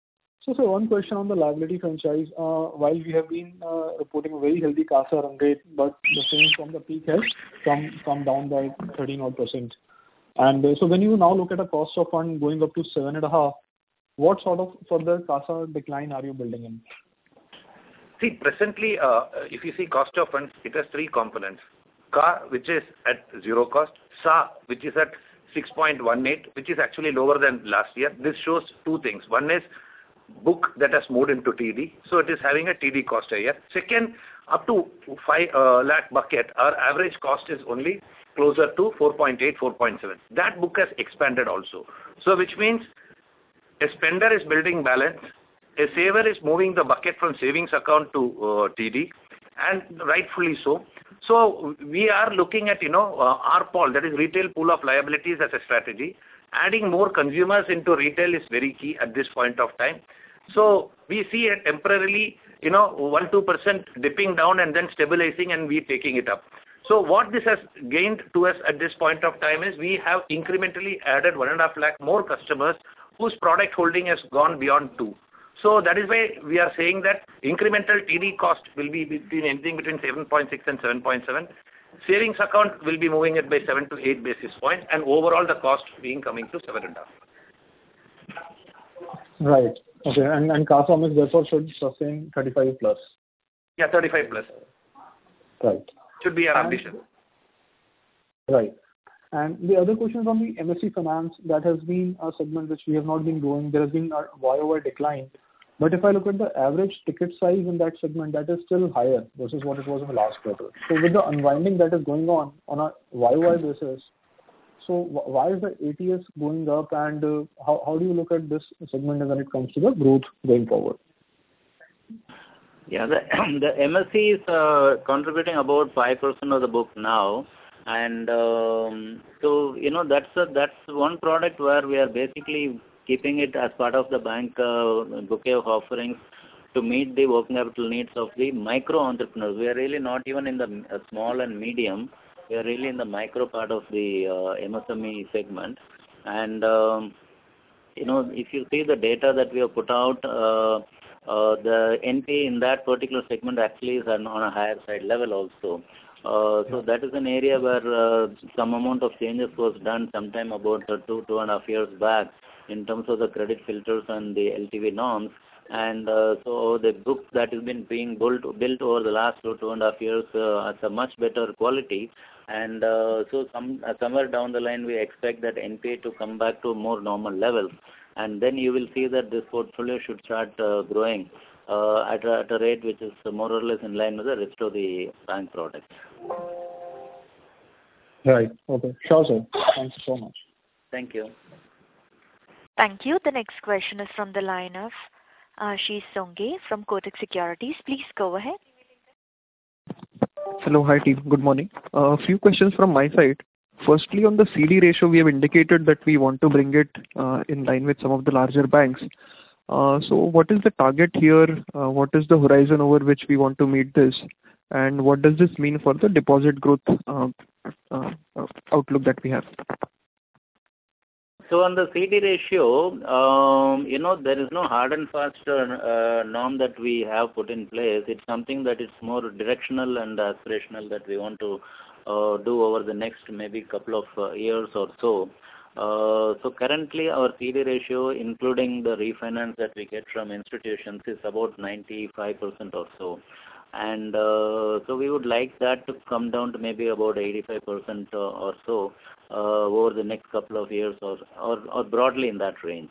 So, sir, one question on the liability franchise. Uh, while we have been uh, reporting a very healthy CASA run rate, but the same from the peak has come come down by thirteen odd percent. And uh, so when you now look at a cost of fund going up to seven and a half, what sort of further CASA decline are you building in? See, presently, uh, if you see cost of funds, it has three components. C A, which is at zero cost, S A, which is at six point one eight, which is actually lower than last year. This shows two things. One is book that has moved into T D, so it is having a T D cost a year. Second, up to five uh, lakh bucket, our average cost is only closer to four point eight, four point seven. That book has expanded also. So which means a spender is building balance, a saver is moving the bucket from savings account to uh, T D, and rightfully so. So we are looking at, you know, uh, R P O L, that is retail pool of liabilities as a strategy. Adding more consumers into retail is very key at this point of time. So we see it temporarily, you know, one to two percent dipping down and then stabilizing, and we taking it up. So what this has gained to us at this point of time is we have incrementally added one and a half lakh more customers whose product holding has gone beyond two. So that is why we are saying that incremental T D cost will be between anything between seven point six and seven point seven. Savings account will be moving it by seven to eight basis points, and overall the cost being coming to seven and a half. Right. Okay. And, and CASA mix therefore should sustain thirty-five plus. Yeah, thirty-five plus. Right. Should be our and, ambition. Right. And the other question is on the M S E Finance. That has been a segment which we have not been growing. There has been a Y O Y decline. But if I look at the average ticket size in that segment, that is still higher versus what it was in the last quarter. So with the unwinding that is going on on a Y O Y basis, so why is the A T S going up, and uh, how, how do you look at this segment when it comes to the growth going forward? Yeah, the, the M S C is uh, contributing about five percent of the book now. And um, so, you know, that's a, that's one product where we are basically keeping it as part of the bank uh, bouquet of offerings to meet the working capital needs of the micro entrepreneurs. We are really not even in the uh, small and medium. We are really in the micro part of the uh, M S M E segment. And, um, you know, if you see the data that we have put out, uh, uh, the N P A in that particular segment actually is on, on a higher side level also. Uh, so that is an area where uh, some amount of changes was done sometime about uh, two, two and a half years back in terms of the credit filters and the L T V norms. And uh, so the book that has been being built, built over the last two, two and a half years uh, at a much better quality. And uh, so some, uh, somewhere down the line we expect that N P A to come back to more normal levels. And then you will see that this portfolio should start uh, growing uh, at, a, at a rate which is more or less in line with the rest of the bank products. Right. Okay. Sure, sir. Thank you so much. Thank you. Thank you. The next question is from the line of Ashish Songe from Kotak Securities. Please go ahead. Hello. Hi, team. Good morning. A uh, few questions from my side. Firstly, on the C D ratio, we have indicated that we want to bring it uh, in line with some of the larger banks. Uh, so what is the target here? Uh, what is the horizon over which we want to meet this? And what does this mean for the deposit growth uh, uh, outlook that we have? So on the C D ratio, um, you know, there is no hard and fast uh, norm that we have put in place. It's something that is more directional and aspirational that we want to uh, do over the next maybe couple of uh, years or so. Uh, so currently our C D ratio, including the refinance that we get from institutions, is about ninety-five percent or so. And uh, so we would like that to come down to maybe about eighty-five percent uh, or so uh, over the next couple of years, or, or, or broadly in that range.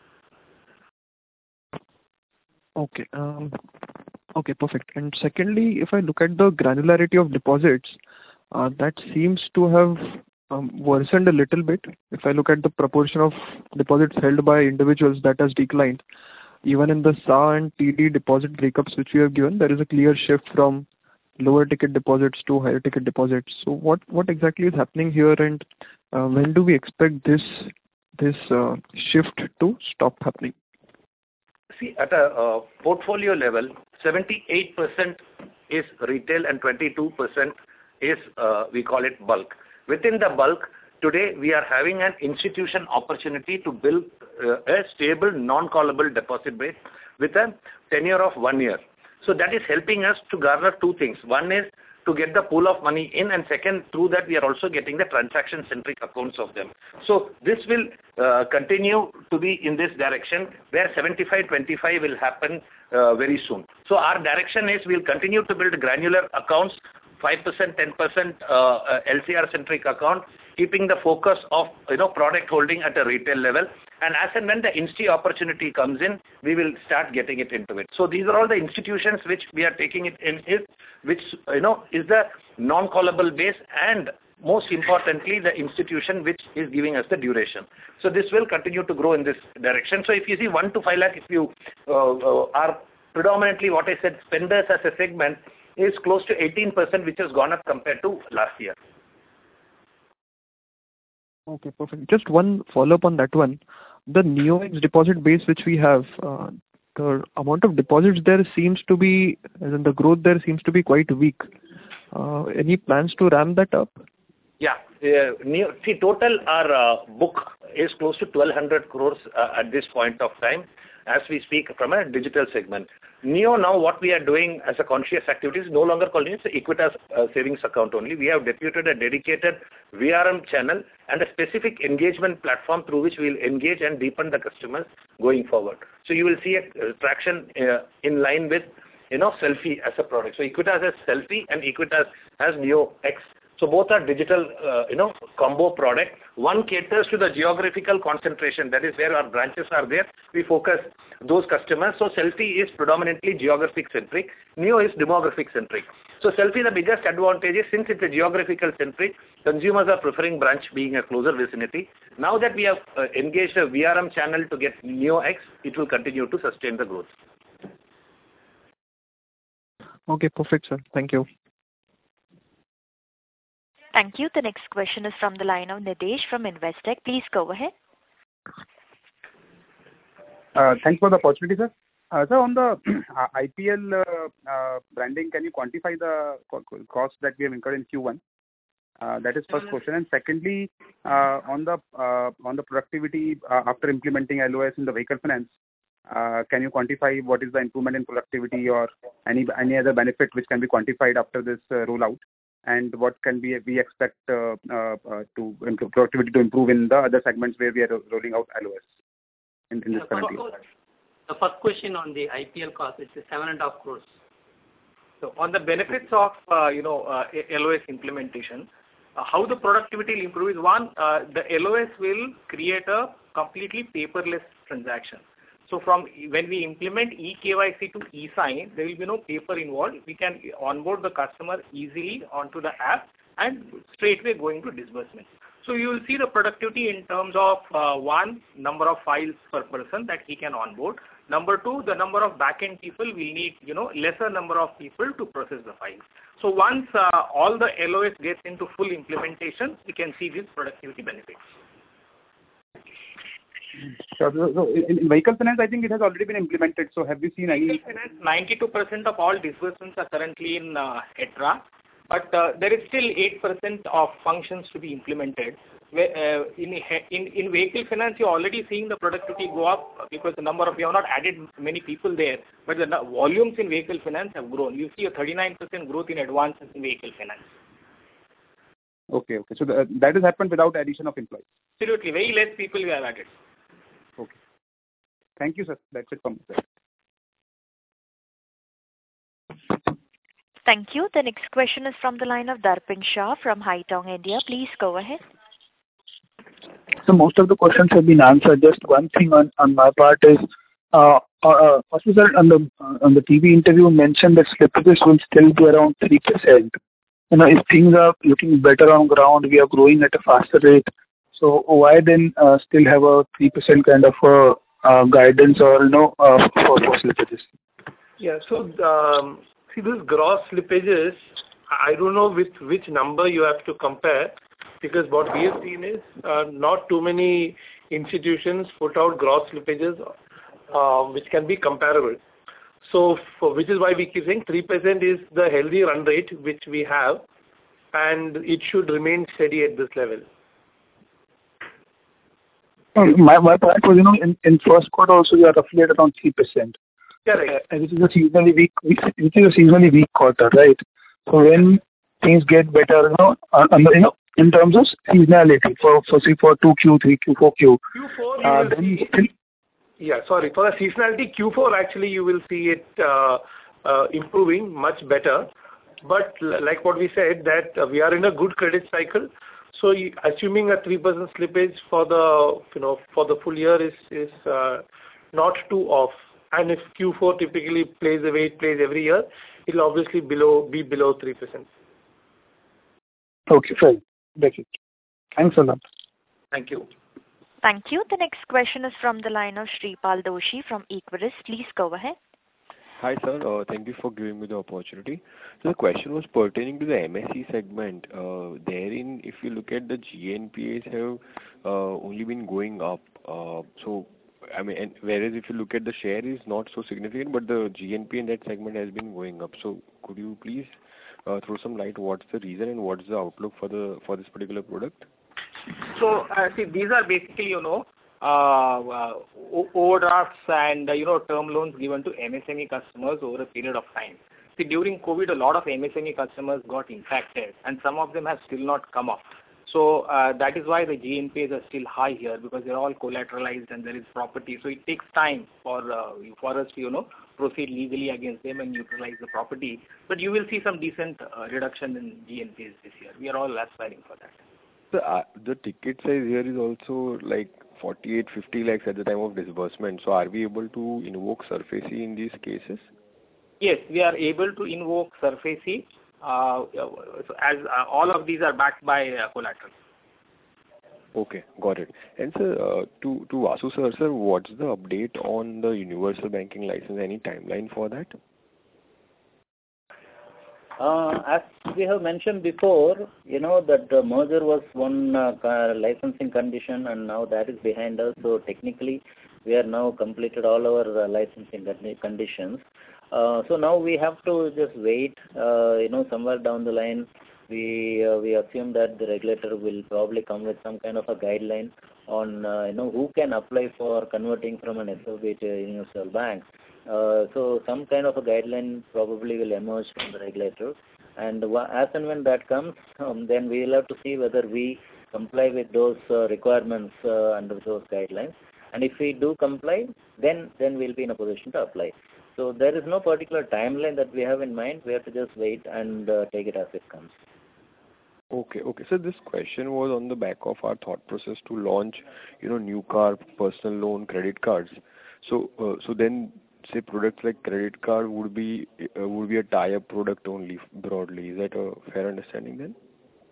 Okay. Um, okay, perfect. And secondly, if I look at the granularity of deposits, uh, that seems to have um, worsened a little bit. If I look at the proportion of deposits held by individuals, that has declined. Even in the S A and T D deposit breakups which we have given, there is a clear shift from lower ticket deposits to higher ticket deposits. So what, what exactly is happening here, and uh, when do we expect this this uh, shift to stop happening? See, at a uh, portfolio level, seventy-eight percent is retail and twenty-two percent is, uh, we call it bulk. Within the bulk, today we are having an institution opportunity to build uh, a stable non-callable deposit base with a tenure of one year. So that is helping us to garner two things. One is to get the pool of money in, and second, through that we are also getting the transaction-centric accounts of them. So this will uh, continue to be in this direction, where seventy-five twenty-five will happen uh, very soon. So our direction is we'll continue to build granular accounts, five percent, ten percent uh, uh, L C R-centric account, keeping the focus of you know product holding at a retail level. And as and when the insti opportunity comes in, we will start getting it into it. So these are all the institutions which we are taking it in, is, which you know is the non-callable base, and most importantly, the institution which is giving us the duration. So this will continue to grow in this direction. So if you see one to five lakh, if you uh, uh, are predominantly what I said, spenders as a segment is close to eighteen percent, which has gone up compared to last year. Okay, perfect. Just one follow-up on that one. The NeoX deposit base which we have, uh, the amount of deposits there seems to be, as in the growth there seems to be quite weak. Uh, any plans to ramp that up? Yeah. Uh, Neo, see, total our uh, book is close to twelve hundred crores uh, at this point of time, as we speak from a digital segment. Neo, now what we are doing as a conscious activity is no longer calling it Equitas uh, savings account only. We have deputed a dedicated V R M channel and a specific engagement platform through which we will engage and deepen the customers going forward. So you will see a uh, traction uh, in line with you know Selfie as a product. So Equitas has Selfie and Equitas has NeoX. So both are digital, uh, you know, combo product. One caters to the geographical concentration. That is where our branches are there. We focus those customers. So Selfie is predominantly geographic centric. Neo is demographic centric. So Selfie, the biggest advantage is since it's a geographical centric, consumers are preferring branch being a closer vicinity. Now that we have uh, engaged a V R M channel to get NeoX, it will continue to sustain the growth. Okay, perfect, sir. Thank you. Thank you. The next question is from the line of Nidesh from Investec. Please go ahead. Uh, thanks for the opportunity, sir. Uh, sir, on the I P L uh, uh, branding, can you quantify the co cost that we have incurred in Q one? Uh, that is first question. And secondly, uh, on the uh, on the productivity uh, after implementing L O S in the vehicle finance, uh, can you quantify what is the improvement in productivity or any any other benefit which can be quantified after this uh, rollout? And what can we we expect uh, uh, uh, to improve productivity to improve in the other segments where we are rolling out L O S in, in this current year? The first question on the I P L cost is seven and a half crores. So on the benefits of uh, you know uh, L O S implementation, uh, how the productivity will improve is one, uh, the L O S will create a completely paperless transaction. So from when we implement e K Y C to e-sign, there will be no paper involved. We can onboard the customer easily onto the app and straightway go into disbursement. So you will see the productivity in terms of uh, one, number of files per person that he can onboard. Number two, the number of back-end people will need, you know, lesser number of people to process the files. So once uh, all the L O S gets into full implementation, we can see these productivity benefits. So, so in, in vehicle finance, I think it has already been implemented. So have you seen any? Vehicle finance, ninety-two percent of all disbursements are currently in uh, E T R A, but uh, there is still eight percent of functions to be implemented. Where, uh, in, in in vehicle finance, you're already seeing the productivity go up because the number of, we have not added many people there, but the volumes in vehicle finance have grown. You see a thirty-nine percent growth in advances in vehicle finance. Okay, okay. So the, that has happened without addition of employees? Absolutely. Very less people we have added. Okay. Thank you, sir. That's it from my side. Thank you. The next question is from the line of Darpin Shah from Haitong India. Please go ahead. So most of the questions have been answered. Just one thing on, on my part is, uh, uh, Officer on the uh, on the T V interview mentioned that slippages will still be around three percent. You know, if things are looking better on ground, we are growing at a faster rate. So why then uh, still have a three percent kind of uh, uh, guidance or, you know, uh, for, for slippages? Yeah, so um, see these gross slippages, I don't know with which number you have to compare, because what we have seen is uh, not too many institutions put out gross slippages uh, which can be comparable. So for, which is why we keep saying three percent is the healthy run rate which we have, and it should remain steady at this level. My my point was, you know, in in first quarter also you are roughly at around three percent. Correct. Uh, Which is a seasonally weak, which which is a seasonally weak quarter, right? So when things get better, you know, on, on the, you know, in terms of seasonality for for say for two Q, three Q, four Q, Q four you uh, will then see. still, Yeah, sorry. For the seasonality, Q four actually you will see it uh, uh, improving much better. But l- like what we said, that uh, we are in a good credit cycle. So you, assuming a three percent slippage for the, you know, for the full year is is uh, not too off. And if Q four typically plays the way it plays every year, it'll obviously below be below three percent. okay, fine. That's it. Thanks a lot. Thank you. Thank you. The next question is from the line of Shripal Doshi from Equirus. Please go ahead. Hi, sir. Uh, Thank you for giving me the opportunity. So the question was pertaining to the M S E segment. Uh, Therein, if you look at the G N P As have uh, only been going up. Uh, So, I mean, and whereas if you look at the share is not so significant, but the G N P A in that segment has been going up. So could you please uh, throw some light what's the reason and what's the outlook for the for this particular product? So, uh, see, these are basically, you know, uh, uh, o- overdrafts and, uh, you know, term loans given to M S M E customers over a period of time. See, during COVID, a lot of M S M E customers got impacted, and some of them have still not come up. So, uh, that is why the G N P As are still high here, because they're all collateralized and there is property. So, it takes time for uh, for us to, you know, proceed legally against them and utilize the property. But you will see some decent uh, reduction in G N P As this year. We are all aspiring for that. The uh, the ticket size here is also like forty-eight, fifty lakhs at the time of disbursement. So are we able to invoke SARFAESI in these cases? Yes, we are able to invoke SARFAESI, uh, so as uh, all of these are backed by uh, collateral. Okay, got it. And sir, uh, to to Vasu sir, sir, what's the update on the universal banking license? Any timeline for that? Uh, As we have mentioned before, you know, that the merger was one uh, ca- licensing condition, and now that is behind us. So technically, we are now completed all our uh, licensing condi- conditions. Uh, So now we have to just wait, uh, you know, somewhere down the line, we uh, we assume that the regulator will probably come with some kind of a guideline on, uh, you know, who can apply for converting from an S F B to a universal bank. Uh, so some kind of a guideline probably will emerge from the regulator, and wha- as and when that comes, um, then we will have to see whether we comply with those uh, requirements uh, under those guidelines. And if we do comply, then then we'll be in a position to apply. So there is no particular timeline that we have in mind. We have to just wait and uh, take it as it comes. Okay, okay. So this question was on the back of our thought process to launch, you know, new car, personal loan, credit cards. So, uh, so then, say products like credit card would be uh, would be a tie-up product only broadly. Is that a fair understanding then?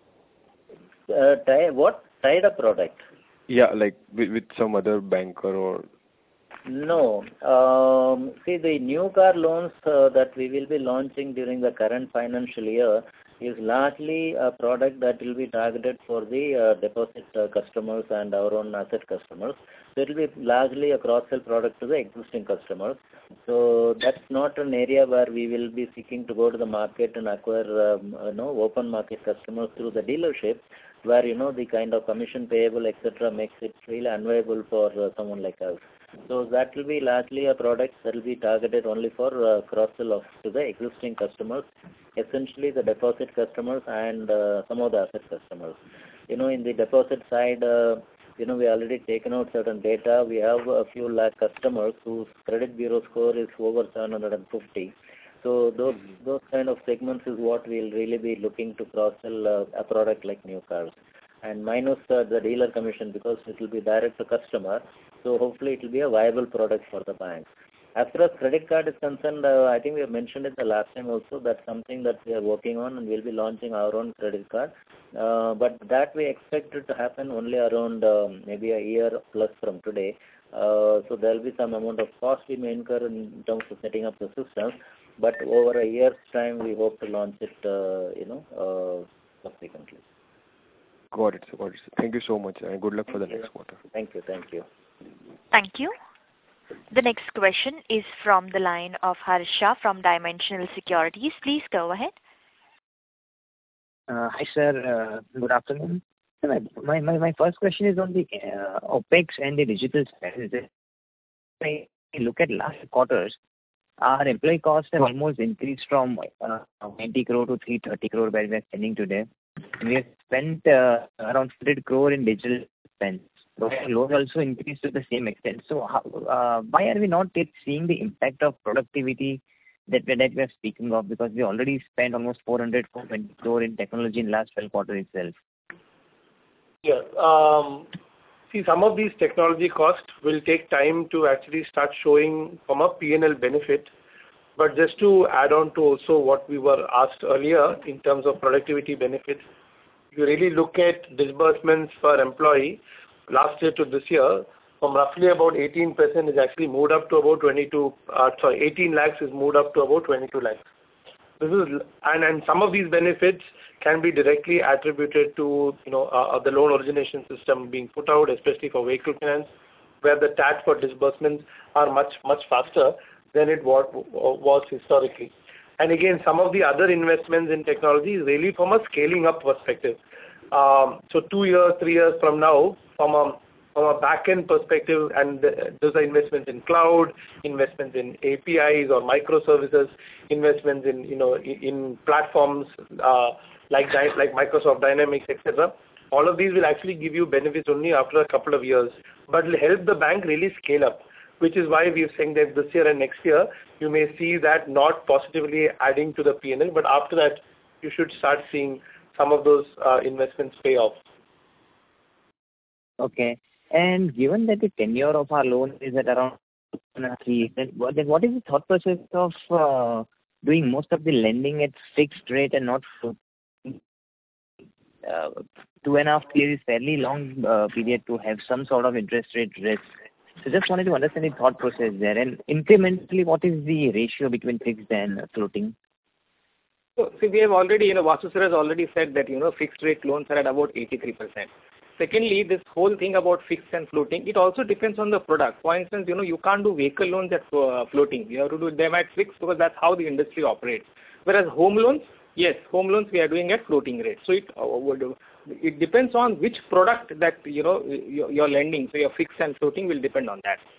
Uh, tie, what tied up product? Yeah, like with, with some other banker or. No. Um, see, the new car loans uh, that we will be launching during the current financial year is largely a product that will be targeted for the uh, deposit uh, customers and our own asset customers. So it will be largely a cross-sell product to the existing customers. So that's not an area where we will be seeking to go to the market and acquire um, you know, open market customers through the dealership, where, you know, the kind of commission payable, et cetera, makes it really unviable for uh, someone like us. So that will be largely a product that will be targeted only for uh, cross-sell of to the existing customers, essentially the deposit customers and uh, some of the asset customers. You know, in the deposit side, uh, you know, we already taken out certain data. We have a few lakh customers whose credit bureau score is over seven hundred fifty. So those those kind of segments is what we'll really be looking to cross-sell uh, a product like new cars. And minus uh, the dealer commission, because it will be direct to customer. So hopefully it will be a viable product for the bank. As far as credit card is concerned, uh, I think we have mentioned it the last time also. That's something that we are working on, and we'll be launching our own credit card. Uh, but that we expect it to happen only around um, maybe a year plus from today. Uh, so there will be some amount of cost we may incur in terms of setting up the system. But over a year's time, we hope to launch it, uh, you know, uh, subsequently. Got it, sir. Got it, sir. Thank you so much, and good luck for the next quarter. Thank you. Thank you. Thank you. The next question is from the line of Harsha from Dimensional Securities. Please go ahead. Uh, hi, sir. Uh, good afternoon. My, my, my first question is on the uh, OPEX and the digital spend. I look at last quarters, our employee costs have almost increased from uh, ninety crore to three hundred thirty crore where we are spending today. We have spent uh, around one hundred crore in digital spend. Loans also increased to the same extent. So how, uh, why are we not yet seeing the impact of productivity that we, that we are speaking of? Because we already spent almost four hundred, four hundred twenty crore in technology in last twelve quarters itself. Yeah. Um, see, some of these technology costs will take time to actually start showing from a P and L benefit. But just to add on to also what we were asked earlier in terms of productivity benefits, if you really look at disbursements per employee last year to this year, from roughly about eighteen percent is actually moved up to about twenty-two, uh, sorry, eighteen lakhs is moved up to about twenty-two lakhs. This is, and, and some of these benefits can be directly attributed to, you know, uh, the loan origination system being put out, especially for vehicle finance, where the T A T for disbursements are much, much faster than it was, was historically. And again, some of the other investments in technology is really from a scaling up perspective. Um, so two years, three years from now, from a From a back-end perspective, and those are investments in cloud, investments in A P Is or microservices, investments in, you know, in, in platforms uh, like like Microsoft Dynamics, et cetera. All of these will actually give you benefits only after a couple of years, but will help the bank really scale up, which is why we are saying that this year and next year, you may see that not positively adding to the P and L, but after that, you should start seeing some of those uh, investments pay off. Okay. And given that the tenure of our loan is at around three, then what, then what is the thought process of uh, doing most of the lending at fixed rate and not floating? Uh, two and a half years is fairly long uh, period to have some sort of interest rate risk. So just wanted to understand the thought process there. And incrementally, what is the ratio between fixed and floating? So, see, we have already, you know, Vasu sir has already said that, you know, fixed rate loans are at about eighty-three percent. Secondly, this whole thing about fixed and floating, it also depends on the product. For instance, you know, you can't do vehicle loans at uh, floating. You have to do them at fixed because that's how the industry operates. Whereas home loans, yes, home loans we are doing at floating rates. So it uh, it depends on which product that, you know, you're lending. So your fixed and floating will depend on that.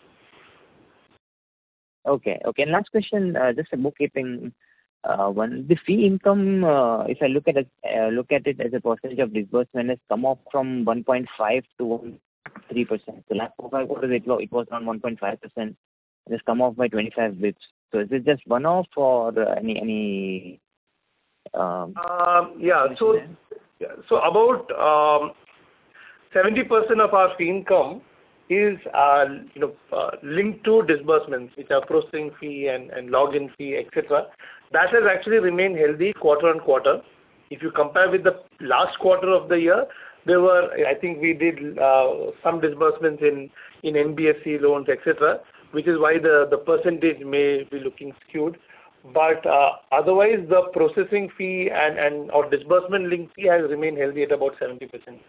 Okay. Okay. And last question, uh, just a bookkeeping uh, one. The fee income, uh, if I look at it, uh, look at it as a percentage of disbursement, has come off from one point five to three percent. The last four five quarters it was, it was around one point five percent. It has come off by twenty-five bits. So is it just one-off or uh, any any? Um, um, yeah. So yeah, so about um, seventy percent of our fee income is uh, you know uh, linked to disbursements, which are processing fee and, and login fee, et cetera. That has actually remained healthy quarter on quarter. If you compare with the last quarter of the year, there were, I think we did uh, some disbursements in, in N B F C loans, et cetera, which is why the, the percentage may be looking skewed. But uh, otherwise, the processing fee and, and or disbursement link fee has remained healthy at about seventy percent.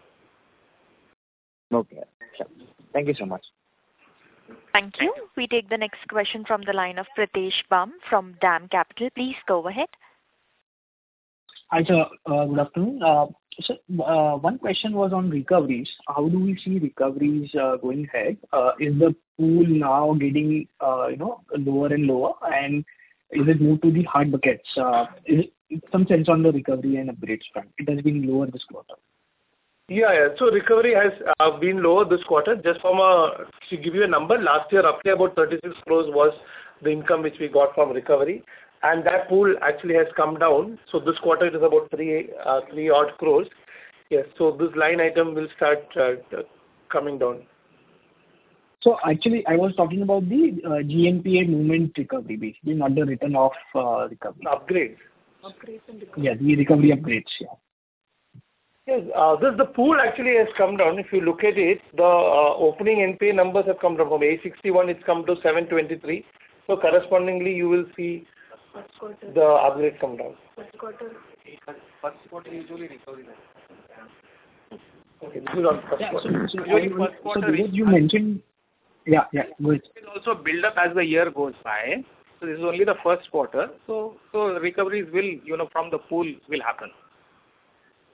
Okay. Sure. Thank you so much. Thank you. We take the next question from the line of Pritesh Bum from DAM Capital. Please go ahead. Hi, sir. Uh, good afternoon. Uh, so, uh, one question was on recoveries. How do we see recoveries uh, going ahead? Uh, is the pool now getting, uh, you know, lower and lower, and is it moved to the hard buckets? Uh, is it, some sense on the recovery and upgrades front? It has been lower this quarter. Yeah, yeah. So recovery has uh, been lower this quarter. Just from a, to give you a number, last year roughly about thirty-six crores was the income which we got from recovery, and that pool actually has come down. So this quarter it is about three, uh, three odd crores. Yes. So this line item will start uh, coming down. So actually, I was talking about the uh, G N P A movement recovery, basically, not the written off uh, recovery. Upgrades. Upgrades and recovery. Yeah, the recovery upgrades. Yeah. Yes, uh, this the pool actually has come down. If you look at it, the uh, opening N P A numbers have come down from eight sixty-one. It's come to seven twenty-three. So correspondingly, you will see the upgrade come down. First quarter. First quarter usually recovery. Okay, this is on first yeah, quarter. So, so, usually I, first quarter. So you mentioned. Yeah, yeah. Good. It will also build up as the year goes by. So this is only the first quarter. So so recoveries will, you know, from the pool will happen.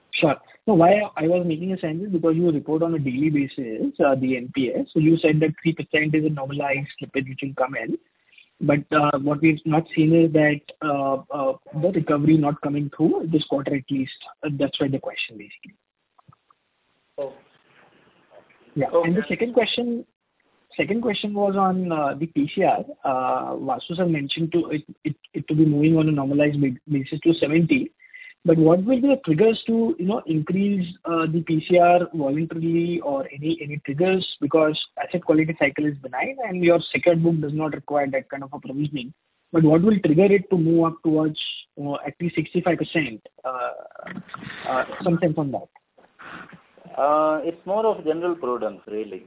Sure. So why I was making a sense is because you report on a daily basis uh, the N P S. So you said that three percent is a normalized slippage which will come in. But uh, what we've not seen is that uh, uh, the recovery not coming through this quarter at least. Uh, that's why the question basically. Oh. Yeah. Okay. And the second question, second question was on uh, the P C R. Uh, Vasu sir mentioned to it, it, it to be moving on a normalized basis to seventy. But what will be the triggers to, you know, increase uh, the P C R voluntarily or any any triggers, because asset quality cycle is benign and your secured book does not require that kind of a provisioning. But what will trigger it to move up towards uh, at least sixty-five percent? Uh, uh, some sense on that. Uh, it's more of general prudence, really.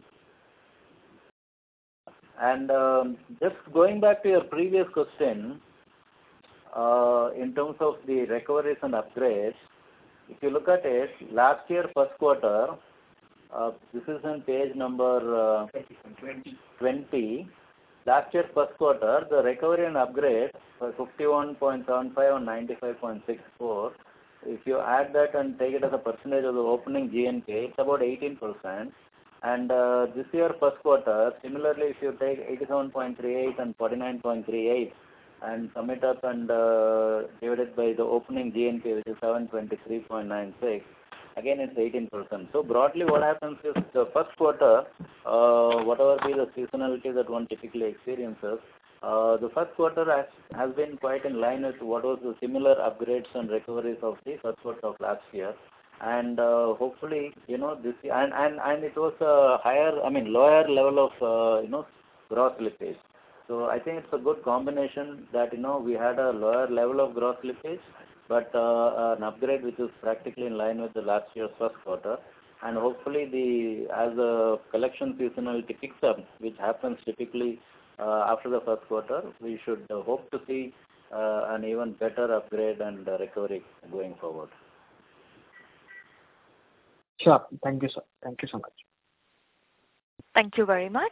And um, just going back to your previous question, uh, in terms of the recoveries and upgrades, if you look at it, last year first quarter, uh, this is on page number uh, twenty. Last year first quarter, the recovery and upgrade was fifty-one point seven five and ninety-five point six four. If you add that and take it as a percentage of the opening G N P A, it's about eighteen percent. And uh, this year first quarter, similarly, if you take eighty-seven point three eight and forty-nine point three eight and sum it up and uh, divide it by the opening G N P A, which is seven twenty-three point nine six, again it's eighteen percent. So broadly what happens is the first quarter, uh, whatever be the seasonality that one typically experiences, uh, the first quarter has, has been quite in line with what was the similar upgrades and recoveries of the first quarter of last year. And uh, hopefully, you know, this and, and, and it was a higher, I mean, lower level of, uh, you know, gross slippage. So I think it's a good combination that, you know, we had a lower level of gross slippage, but uh, an upgrade which is practically in line with the last year's first quarter. And hopefully, the as the collection seasonality picks up, which happens typically uh, after the first quarter, we should uh, hope to see uh, an even better upgrade and uh, recovery going forward. Sure. Thank you, sir. Thank you so much. Thank you very much.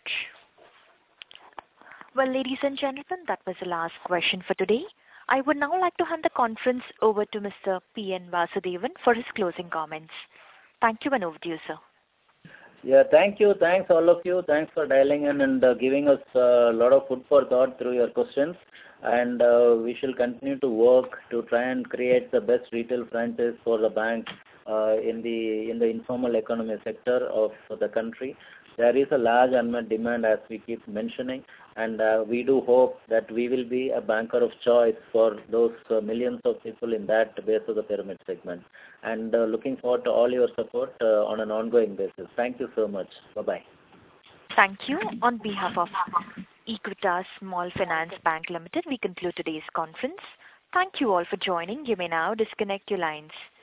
Well, ladies and gentlemen, that was the last question for today. I would now like to hand the conference over to Mister P N Vasudevan for his closing comments. Thank you, and over to you, sir. Yeah, thank you. Thanks, all of you. Thanks for dialing in and uh, giving us a lot of food for thought through your questions. And uh, we shall continue to work to try and create the best retail franchise for the bank uh, in the in the informal economy sector of the country. There is a large unmet demand, as we keep mentioning, and uh, we do hope that we will be a banker of choice for those uh, millions of people in that base of the pyramid segment. And uh, looking forward to all your support uh, on an ongoing basis. Thank you so much. Bye-bye. Thank you. On behalf of Equitas Small Finance Bank Limited, we conclude today's conference. Thank you all for joining. You may now disconnect your lines.